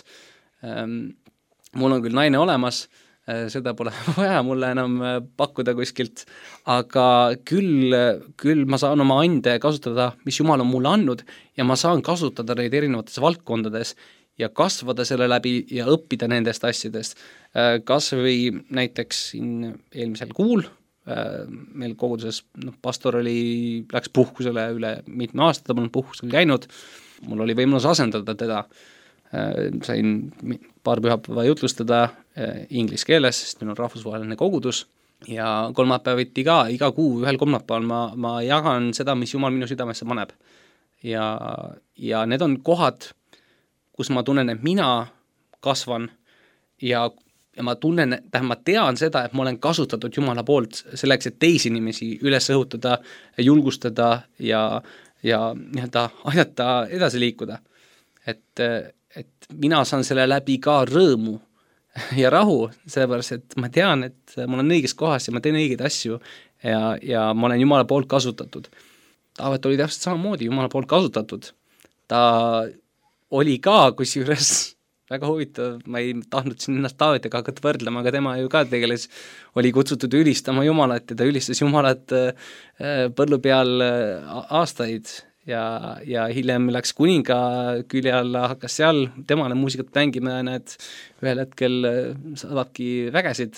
Mul on küll naine olemas, seda pole vaja mulle enam pakkuda kuskilt, aga küll, küll ma saan oma ande kasutada, mis Jumal on mulle andnud ja ma saan kasutada neid erinevates valdkondades ja kasvada selle läbi ja õppida nendest asjadest. Kas või näiteks siin eelmisel kuul meil koguduses no, pastor oli, läks puhkusele üle mitme aasta, ta on puhkusel käinud, mul oli võimalus asendada teda, sain paar pühapäeva jutlustada inglise keeles, sest meil on rahvusvaheline kogudus ja kolmapäeviti ka, iga kuu ühel kolmapäeval ma, ma jagan seda, mis Jumal minu südamesse paneb. Ja, ja need on kohad, kus ma tunnen, et mina kasvan ja, ja ma tunnen, tähendab, ma tean seda, et ma olen kasutatud Jumala poolt selleks, et teisi inimesi üles õhutada, julgustada ja, ja nii-öelda aidata edasi liikuda. Et, et mina saan selle läbi ka rõõmu ja rahu, sellepärast, et ma tean, et ma olen õiges kohas ja ma teen õigeid asju ja, ja ma olen Jumala poolt kasutatud. Taavet oli täpselt samamoodi Jumala poolt kasutatud. Ta oli ka, kusjuures väga huvitav, ma ei tahtnud siin ennast Taavetiga hakata võrdlema, aga tema ju ka tegeles, oli kutsutud ülistama Jumalat ja ta ülistas Jumalat põllu peal aastaid ja, ja hiljem läks kuninga külje alla, hakkas seal temale muusikat mängima ja näed, ühel hetkel saadabki vägesid,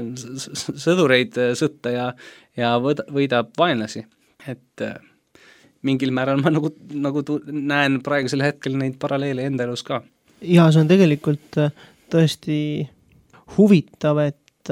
sõdureid sõtta ja, ja võidab vaenlasi. Et mingil määral ma nagu, nagu tu- näen praegusel hetkel neid paralleele enda elus ka. Ja see on tegelikult tõesti huvitav, et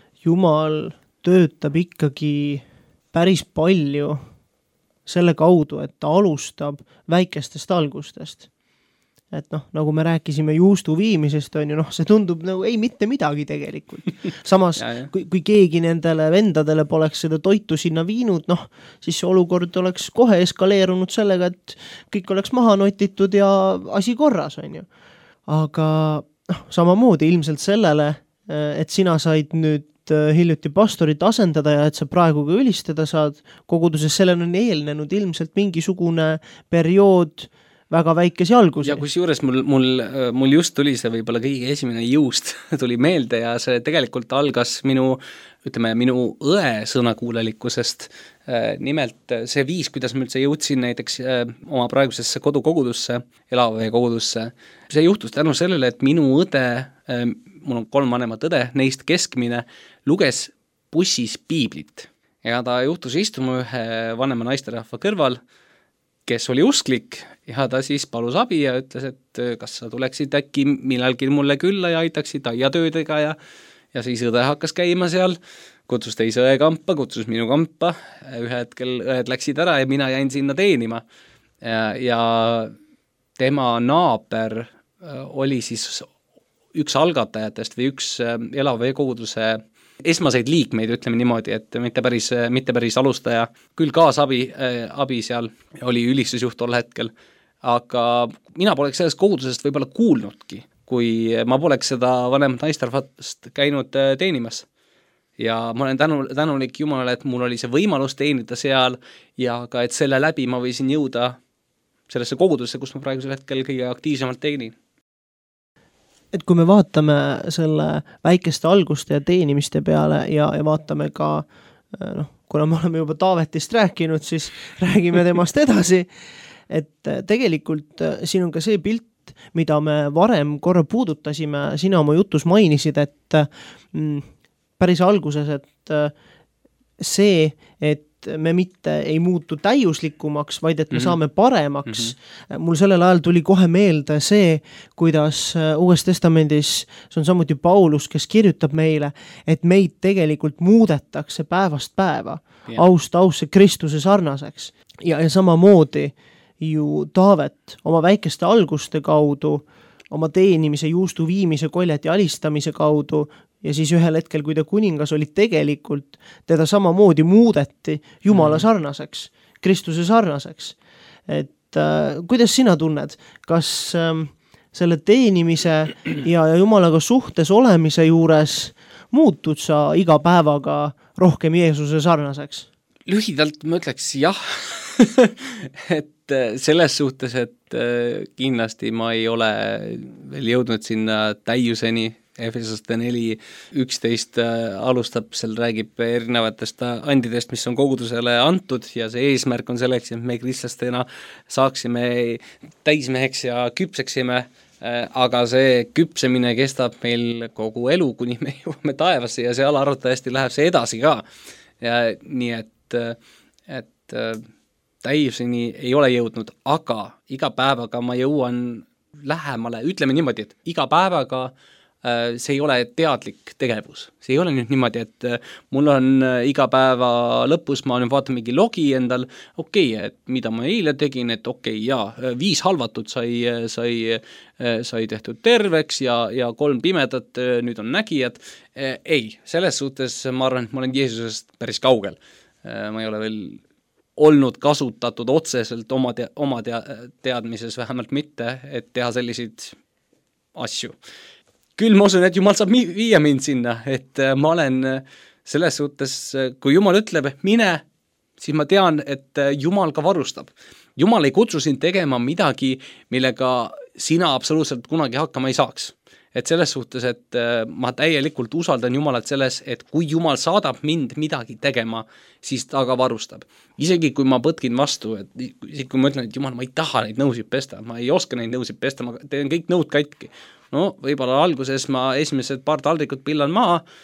Jumal töötab ikkagi päris palju selle kaudu, et ta alustab väikestest algustest. Et noh, nagu me rääkisime juustu viimisest, on ju, noh, see tundub nagu ei mitte midagi tegelikult. Samas, ja, ja. Kui, kui keegi nendele vendadele poleks seda toitu sinna viinud, noh, siis see olukord oleks kohe eskaleerunud sellega, et kõik oleks maha notitud ja asi korras, on ju. Aga noh, samamoodi ilmselt sellele, et sina said nüüd hiljuti pastorit asendada ja et sa praegu ka ülistada saad koguduses, sellele on eelnenud ilmselt mingisugune periood väga väikesi algusi. Ja kus juures mul, mul, mul just tuli see võib-olla kõige esimene juust tuli meelde ja see tegelikult algas minu, ütleme, minu õe sõnakuulelikkusest. Nimelt see viis, kuidas ma üldse jõudsin näiteks oma praegusesse kodukogudusse, Elavee kogudusse. See juhtus tänu sellele, et minu õde, mul on kolm vanemat õde, neist keskmine, luges bussis piiblit. Ja ta juhtus istuma ühe vanema naisterahva kõrval, kes oli usklik ja ta siis palus abi ja ütles, et kas sa tuleksid äkki millalgi mulle külla ja aitaksid aiatöödega ja, ja siis õde hakkas käima seal, kutsus teise õe kampa, kutsus minu kampa, ühe hetkel õed läksid ära ja mina jäin sinna teenima. Ja, ja tema naaber oli siis üks algatajatest või üks Elavee koguduse esmaseid liikmeid, ütleme niimoodi, et mitte päris, mitte päris alustaja, küll kaasabi abi seal, oli ülistusjuht tol hetkel, aga mina poleks sellest kogudusest võib-olla kuulnudki, kui ma poleks seda vanemat naisterahvast käinud teenimas. Ja ma olen tänu, tänulik Jumalale, et mul oli see võimalus teenida seal ja ka, et selle läbi ma võisin jõuda sellesse kogudusse, kus ma praegusel hetkel kõige aktiivsemalt teenin. Et kui me vaatame selle väikeste alguste ja teenimiste peale ja, ja vaatame ka, noh, kuna me oleme juba Taavetist rääkinud, siis räägime temast edasi, et tegelikult siin on ka see pilt, mida me varem korra puudutasime, sina oma jutus mainisid, et mm, päris alguses, et see, et me mitte ei muutu täiuslikumaks, vaid et me mm-hmm. saame paremaks. Mm-hmm. Mul sellel ajal tuli kohe meelde see, kuidas Uues Testamendis, see on samuti Paulus, kes kirjutab meile, et meid tegelikult muudetakse päevast päeva, yeah. aust ausse Kristuse sarnaseks. Ja, ja samamoodi ju Taavet oma väikeste alguste kaudu, oma teenimise, juustu viimise, koljati alistamise kaudu ja siis ühel hetkel, kui ta kuningas oli tegelikult, teda samamoodi muudeti Jumala sarnaseks, Kristuse sarnaseks. Et äh, kuidas sina tunned, kas äh, selle teenimise ja, ja Jumalaga suhtes olemise juures muutud sa iga päevaga rohkem Jeesuse sarnaseks? Lühidalt ma ütleks jah, et selles suhtes, et kindlasti ma ei ole veel jõudnud sinna täiuseni. Efesoste neli üksteist alustab, seal räägib erinevatest andidest, mis on kogudusele antud ja see eesmärk on selleks, et me kristlastena saaksime täismeheks ja küpseksime, aga see küpsemine kestab meil kogu elu, kuni me jõuame taevasse ja seal arvatavasti läheb see edasi ka. Ja nii et, et täiuseni ei ole jõudnud, aga iga päevaga ma jõuan lähemale, ütleme niimoodi, et iga päevaga see ei ole teadlik tegevus. See ei ole nüüd niimoodi, et mul on iga päeva lõpus, ma nüüd vaatan mingi logi endal, okei, okay, et mida ma eile tegin, et okei, okay, jaa, viis halvatut sai, sai, sai tehtud terveks ja, ja kolm pimedat nüüd on nägijad. Ei, selles suhtes ma arvan, et ma olen Jeesusest päris kaugel. Ma ei ole veel olnud kasutatud otseselt oma, te- oma te- teadmises, vähemalt mitte, et teha selliseid asju. Küll ma usun, et Jumal saab viia mind sinna, et ma olen selles suhtes, kui Jumal ütleb, mine, siis ma tean, et Jumal ka varustab. Jumal ei kutsu sind tegema midagi, millega sina absoluutselt kunagi hakkama ei saaks. Et selles suhtes, et ma täielikult usaldan Jumalat selles, et kui Jumal saadab mind midagi tegema, siis ta ka varustab. Isegi kui ma põtkin vastu, et isegi kui ma ütlen, et Jumal, ma ei taha neid nõusid pesta, ma ei oska neid nõusid pesta, ma teen kõik nõud katki. No võib-olla alguses ma esimesed paar taldrikut pillan maha,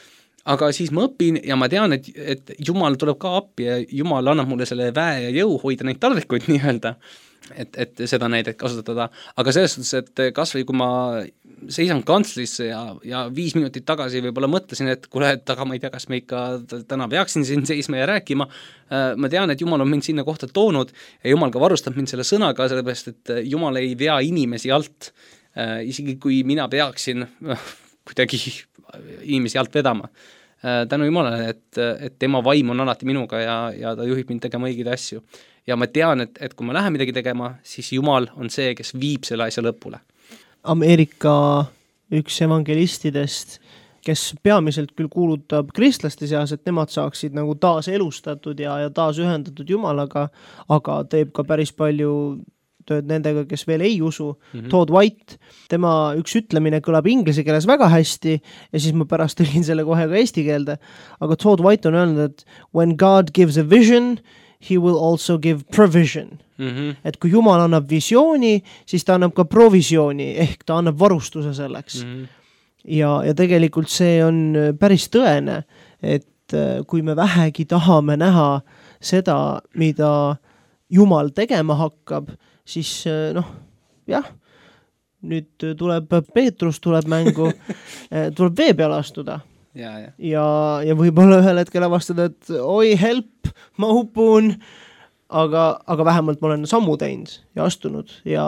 aga siis ma õpin ja ma tean, et, et Jumal tuleb ka appi ja Jumal annab mulle selle väe ja jõu hoida neid taldrikuid nii-öelda, et, et seda näidet kasutada, aga selles suhtes, et kas või kui ma seisan kantslisse ja, ja viis minutit tagasi võib-olla mõtlesin, et kuule, et aga ma ei tea, kas ma ikka täna peaksin siin seisma ja rääkima, ma tean, et Jumal on mind sinna kohta toonud ja Jumal ka varustab mind selle sõnaga, sellepärast, et Jumal ei vea inimesi alt, isegi kui mina peaksin kuidagi inimesi alt vedama. Tänu Jumalale, et, et tema vaim on alati minuga ja, ja ta juhib mind tegema õigeid asju. Ja ma tean, et, et kui ma lähen midagi tegema, siis Jumal on see, kes viib selle asja lõpule. Ameerika üks evangelistidest, kes peamiselt küll kuulutab kristlaste seas, et nemad saaksid nagu taas elustatud ja, ja taas ühendatud Jumalaga, aga teeb ka päris palju tööd nendega, kes veel ei usu, mm-hmm. Todd White, tema üks ütlemine kõlab inglise keeles väga hästi ja siis ma pärast tõlgin selle kohe ka eesti keelde, aga Todd White on öelnud, et when God gives a vision, he will also give provision. Mm-hmm. Et kui Jumal annab visiooni, siis ta annab ka provisiooni, ehk ta annab varustuse selleks. Mm-hmm. Ja, ja tegelikult see on päris tõene, et kui me vähegi tahame näha seda, mida Jumal tegema hakkab, siis noh, jah, nüüd tuleb Peetrus tuleb mängu, tuleb vee peale astuda. Ja, ja. ja, ja võib-olla ühel hetkel avastada, et oi, help, ma upun, aga, aga vähemalt ma olen sammu teinud ja astunud ja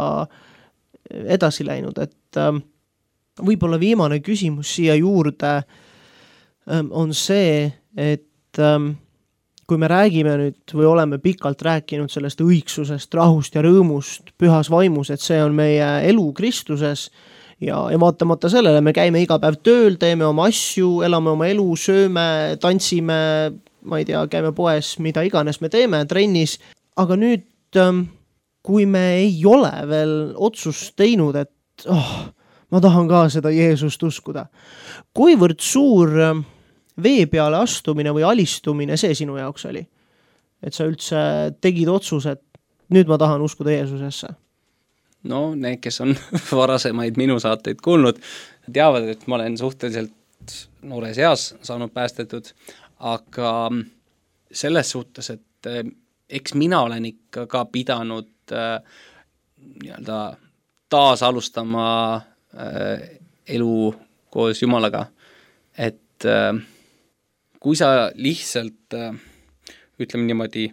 edasi läinud, et ähm, võib-olla viimane küsimus siia juurde ähm, on see, et ähm, kui me räägime nüüd või oleme pikalt rääkinud sellest õigsusest, rahust ja rõõmust, pühas vaimus, et see on meie elu Kristuses ja, ja vaatamata sellele me käime iga päev tööl, teeme oma asju, elame oma elu, sööme, tantsime, ma ei tea, käime poes, mida iganes me teeme, trennis, aga nüüd, kui me ei ole veel otsust teinud, et oh, ma tahan ka seda Jeesust uskuda, kuivõrd suur vee peale astumine või alistumine see sinu jaoks oli? Et sa üldse tegid otsuse, et nüüd ma tahan uskuda Jeesusesse? No need, kes on varasemaid minu saateid kuulnud, teavad, et ma olen suhteliselt noores eas saanud päästetud, aga selles suhtes, et eks mina olen ikka ka pidanud äh, nii-öelda taas alustama äh, elu koos Jumalaga, et äh, kui sa lihtsalt, ütleme niimoodi,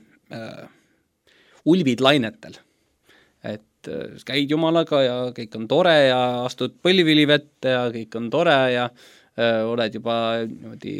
ulvid lainetel, et käid Jumalaga ja kõik on tore ja astud põllivilivette ja kõik on tore ja öö, oled juba niimoodi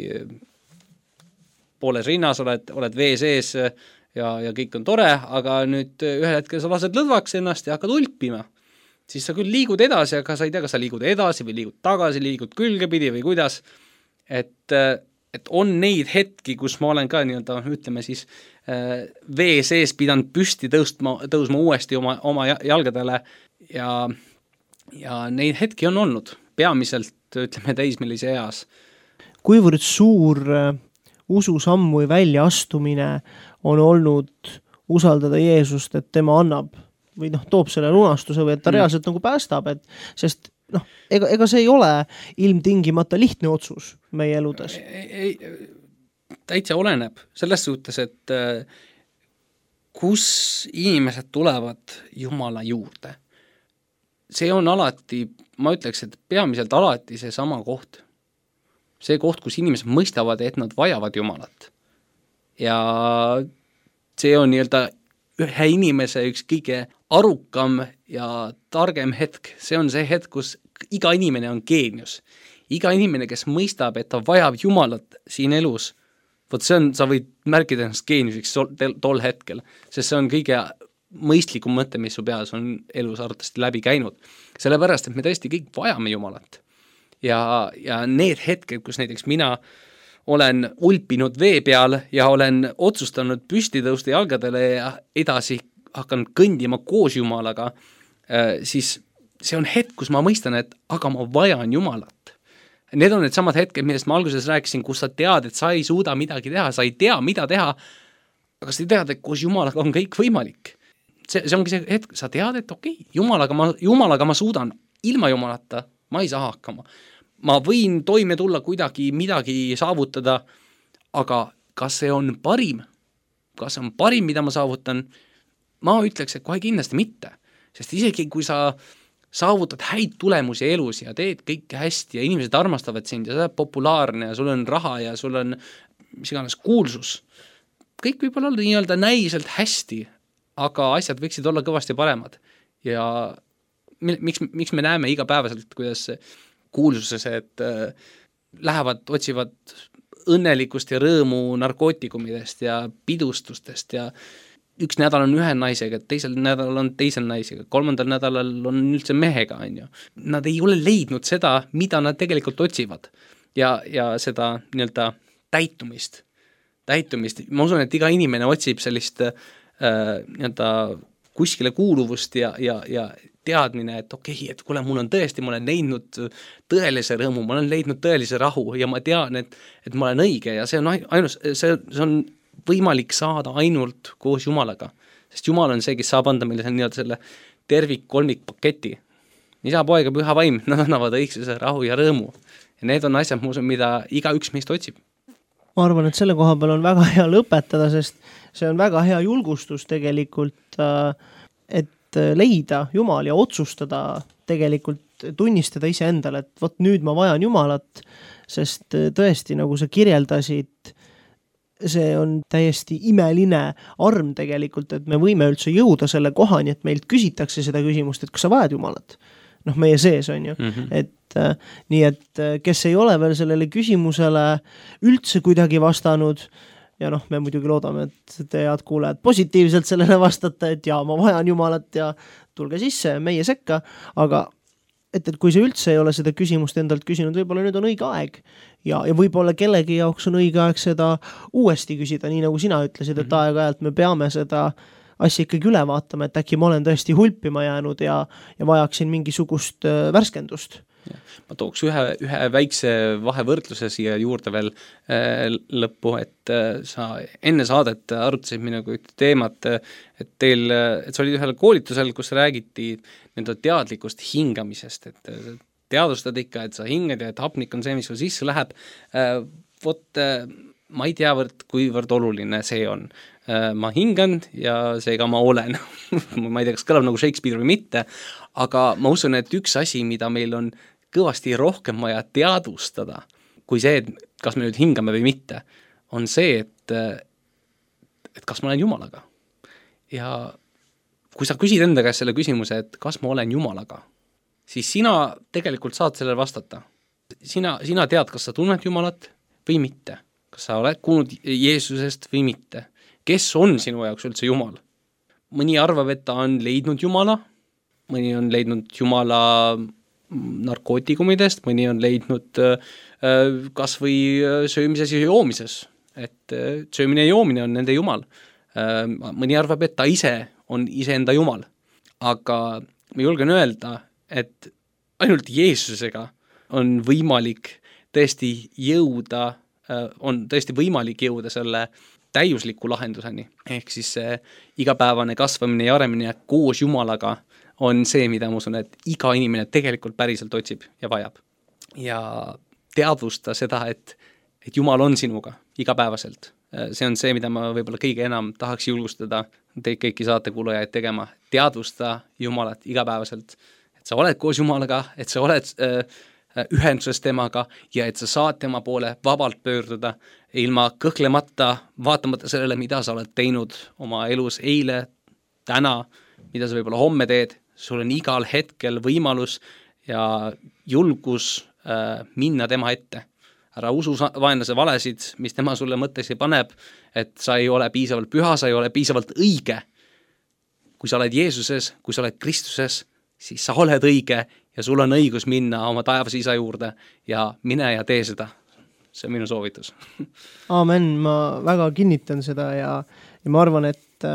pooles rinnas, oled, oled vee sees ja, ja kõik on tore, aga nüüd ühel hetkel sa lased lõdvaks ennast ja hakkad ulpima. Siis sa küll liigud edasi, aga sa ei tea, kas sa liigud edasi või liigud tagasi, liigud külgepidi või kuidas, et et on neid hetki, kus ma olen ka nii-öelda, ütleme siis, vee sees pidanud püsti tõustma, tõusma uuesti oma, oma jalgadele ja, ja neid hetki on olnud, peamiselt, ütleme, täismelise eas. Kuivõrd suur ususamm või väljaastumine on olnud usaldada Jeesust, et tema annab või noh, toob selle lunastuse või et ta mm. reaalselt nagu päästab, et sest noh, ega, ega see ei ole ilmtingimata lihtne otsus meie eludes. Ei, ei, täitsa oleneb selles suhtes, et kus inimesed tulevad Jumala juurde. See on alati, ma ütleks, et peamiselt alati see sama koht. See koht, kus inimesed mõistavad, et nad vajavad Jumalat. Ja see on nii-öelda ühe inimese üks kõige arukam ja targem hetk. See on see hetk, kus iga inimene on geenius. Iga inimene, kes mõistab, et ta vajab Jumalat siin elus, vot see on, sa võid märkida ennast geeniusiks tol hetkel, sest see on kõige mõistlikum mõte, mis su peas on elus arvatavasti läbi käinud. Sellepärast, et me tõesti kõik vajame Jumalat. Ja, ja need hetked, kus näiteks mina olen ulpinud vee peal ja olen otsustanud püsti tõusta jalgadele ja edasi hakanud kõndima koos Jumalaga, siis see on hetk, kus ma mõistan, et aga ma vajan Jumalat. Need on need samad hetked, millest ma alguses rääkisin, kus sa tead, et sa ei suuda midagi teha, sa ei tea, mida teha, aga sa tead, et koos Jumalaga on kõik võimalik. See, see ongi see hetk, sa tead, et okei, okay, Jumalaga ma, Jumalaga ma suudan, ilma Jumalata ma ei saa hakkama. ma võin toime tulla kuidagi midagi saavutada, aga kas see on parim? Kas see on parim, mida ma saavutan? Ma ütleks, et kohe kindlasti mitte. Sest isegi kui sa saavutad häid tulemusi elus ja teed kõike hästi ja inimesed armastavad sind ja sa oled populaarne ja sul on raha ja sul on mis iganes kuulsus, kõik võib olla nii-öelda näiselt hästi, aga asjad võiksid olla kõvasti paremad. Ja miks, miks me näeme igapäevaselt, kuidas kuulsused äh, lähevad, otsivad õnnelikust ja rõõmu narkootikumidest ja pidustustest ja üks nädal on ühe naisega, teisel nädalal on teisel naisega, kolmandal nädalal on üldse mehega, on ju. Nad ei ole leidnud seda, mida nad tegelikult otsivad ja, ja seda nii-öelda täitumist. täitumist. Ma usun, et iga inimene otsib sellist äh, nii-öelda kuskile kuuluvust ja, ja, ja teadmine, et okei, okay, et kuule, mul on tõesti, ma olen leidnud tõelise rõõmu, ma olen leidnud tõelise rahu ja ma tean, et, et ma olen õige ja see on ainus, see, see on võimalik saada ainult koos Jumalaga, sest Jumal on see, kes saab anda meile nii-öelda selle tervik kolmik paketi. Isa, poeg ja püha vaim, nad annavad õigsuse, rahu ja rõõmu ja need on asjad, ma usun, mida iga üks meist otsib. Ma arvan, et selle koha peal on väga hea lõpetada, sest see on väga hea julgustus tegelikult, et leida Jumal ja otsustada tegelikult tunnistada ise endale, et vot nüüd ma vajan Jumalat, sest tõesti, nagu sa kirjeldasid, see on täiesti imeline arm tegelikult, et me võime üldse jõuda selle kohani, et meilt küsitakse seda küsimust, et kas sa vajad Jumalat? Noh, meie sees on ju, mm-hmm. et äh, nii, et kes ei ole veel sellele küsimusele üldse kuidagi vastanud ja noh, me muidugi loodame, et te head kuulajad positiivselt sellele vastate, et jaa, ma vajan Jumalat ja tulge sisse meie sekka, aga et, et kui see üldse ei ole seda küsimust endalt küsinud, võib-olla nüüd on õige aeg ja, ja võib-olla kellegi jaoks on õige aeg seda uuesti küsida, nii nagu sina ütlesid, et mm-hmm. aeg-ajalt me peame seda asja ikkagi üle vaatama, et äkki ma olen tõesti hulpima jäänud ja, ja vajaksin mingisugust äh, värskendust. Ja. Ma tooks ühe, ühe väikse vahevõrdluse siia juurde veel äh, lõppu, et äh, sa enne saadet arutasid minuga üht teemat, et teil, et sa olid ühel koolitusel, kus räägiti nende teadlikust hingamisest, et teadvustad ikka, et sa hingad ja et hapnik on see, mis sul sisse läheb. Äh, vot äh, ma ei tea, võrd, kuivõrd oluline see on. Ma hingan ja seega ma olen. ma ei tea, kas kõlab nagu Shakespeare või mitte, aga ma usun, et üks asi, mida meil on kõvasti rohkem vaja teadvustada, kui see, et kas me nüüd hingame või mitte, on see, et, et kas ma olen Jumalaga. Ja kui sa küsid enda käest selle küsimuse, et kas ma olen Jumalaga, siis sina tegelikult saad sellele vastata. Sina, sina tead, kas sa tunned Jumalat või mitte. Kas sa oled kuulnud Jeesusest või mitte. Kes on sinu jaoks üldse Jumal? Mõni arvab, et ta on leidnud Jumala, mõni on leidnud Jumala narkootikumidest, mõni on leidnud kas või söömises ja joomises, et söömine ja joomine on nende Jumal. Mõni arvab, et ta ise on iseenda Jumal, aga ma julgen öelda, et ainult Jeesusega on võimalik tõesti jõuda, on tõesti võimalik jõuda selle täiusliku lahenduseni, ehk siis see igapäevane kasvamine ja aremine koos Jumalaga on see, mida ma usun, et iga inimene tegelikult päriselt otsib ja vajab. Ja teadvusta seda, et, et Jumal on sinuga igapäevaselt. See on see, mida ma võib-olla kõige enam tahaks julgustada teid kõiki saatekuulajaid tegema. Teadvusta Jumalat igapäevaselt, et sa oled koos Jumalaga, et sa oled äh, ühenduses temaga ja et sa saad tema poole vabalt pöörduda ilma kõhklemata, vaatamata sellele, mida sa oled teinud oma elus eile, täna, mida sa võib-olla homme teed, sul on igal hetkel võimalus ja julgus äh, minna tema ette. Ära usu vaenlase valesid, mis tema sulle mõttesse paneb, et sa ei ole piisavalt püha, sa ei ole piisavalt õige. Kui sa oled Jeesuses, kui sa oled Kristuses, siis sa oled õige ja sul on õigus minna oma taevas isa juurde ja mine ja tee seda. See on minu soovitus. Aamen, ma väga kinnitan seda ja, ja ma arvan, et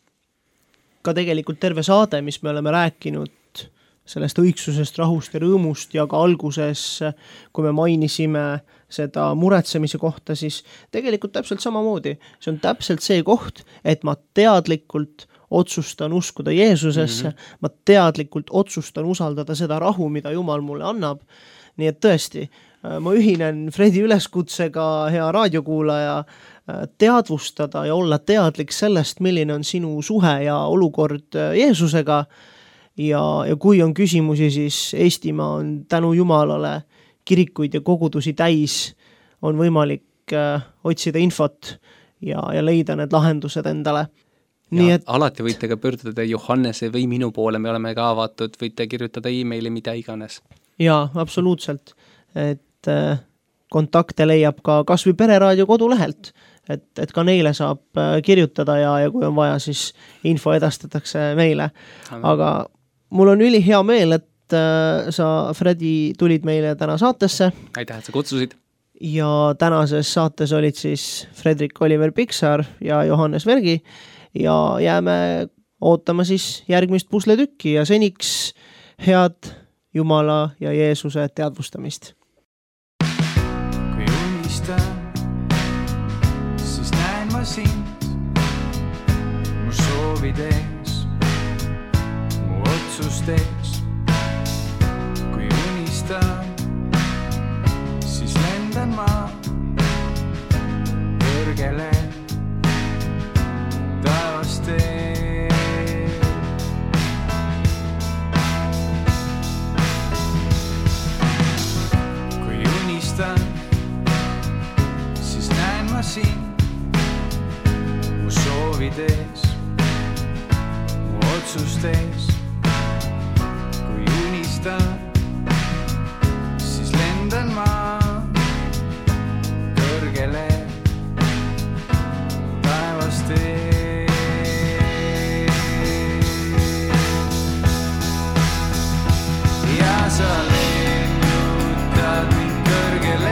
ka tegelikult terve saade, mis me oleme rääkinud sellest õigsusest, rahust ja rõõmust ja ka alguses, kui me mainisime seda muretsemise kohta, siis tegelikult täpselt samamoodi. See on täpselt see koht, et ma teadlikult otsustan uskuda Jeesusesse, mm-hmm. ma teadlikult otsustan usaldada seda rahu, mida Jumal mulle annab nii et tõesti, ma ühinen Fredi üleskutsega, hea raadiokuulaja, teadvustada ja olla teadlik sellest, milline on sinu suhe ja olukord Jeesusega ja, ja kui on küsimusi, siis Eestimaa on tänu Jumalale kirikuid ja kogudusi täis, on võimalik otsida infot ja, ja leida need lahendused endale. Nii ja et alati võite ka pöörduda Johannese või minu poole, me oleme ka avatud, võite kirjutada e-maili, mida iganes. Jaa, absoluutselt. Et äh, kontakte leiab ka kas või Pereraadio kodulehelt, et, et ka neile saab äh, kirjutada ja, ja kui on vaja, siis info edastatakse meile. Amen. Aga mul on üli hea meel, et äh, sa, Fredi, tulid meile täna saatesse. Aitäh, et sa kutsusid. Ja tänases saates olid siis Fredrik Oliver Piksar ja Johannes Vergi ja jääme ootama siis järgmist pusletükki ja seniks head Jumala ja Jeesuse teadvustamist. Kui unistan, siis näen ma sind, mu soovid ees, mu otsust ees. Kui unistan, siis lendan ma kõrgele taevast ees. Kui unistan, siis näen ma sind, mu soovid ees, mu otsust ees. Kui unistan, siis lendan ma kõrgele taevast ees. Ja sa lennutad mind kõrgele.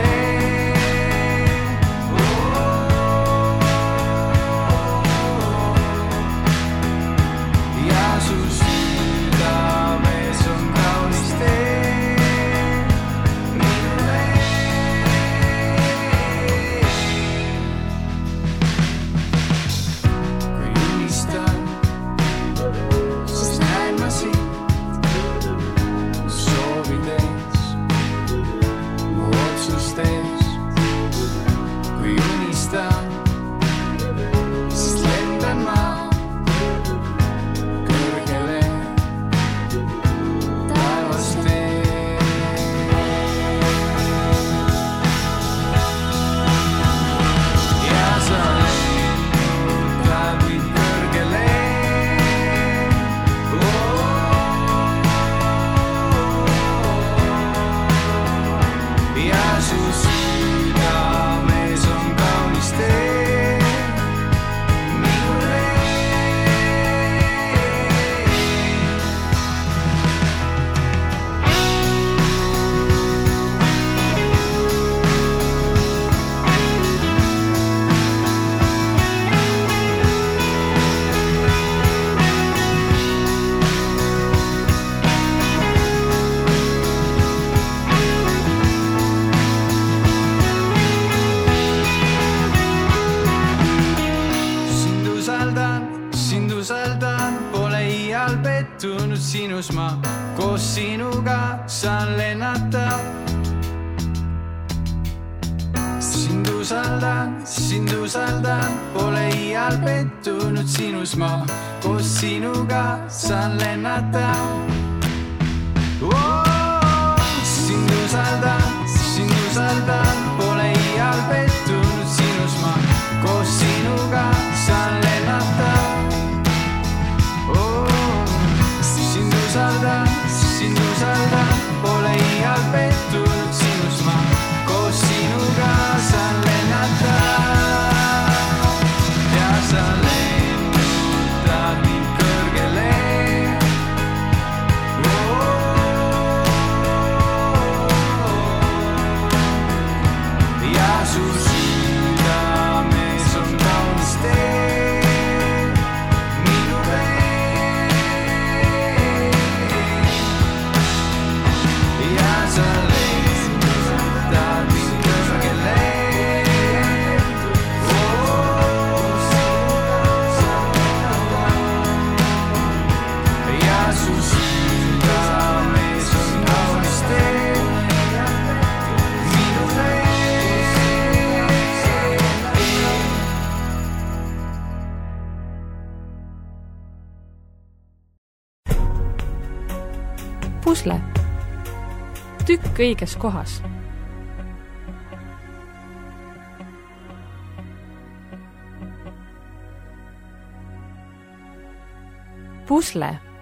Ja su südames on kaunis tee minule. Kui unistan, siis näen ma sind, soovid ees, mu otsust ees. Kui unistan, siis lendan ma kõrgele taevast ees. Ja sa lennutad mind kõrgele. Ja su südames on kaunis tee minule. Sind usaldan, sind usaldan, pole iial pettunud sinus ma, koos sinuga saan lennata. Sind usaldan, sind usaldan, pole iial pettunud sinus ma, koos sinuga saan lennata. Oh, sind usaldan, sind usaldan, pole iial pettunud sinus ma, koos sinuga saan lennata. Oh, sind usaldan, sind usaldan, pole iial pettunud sinus ma, koos sinuga saan lennata. Ja sa lennutad mind kõrgele. pusle. Tükk õiges kohas. Pusle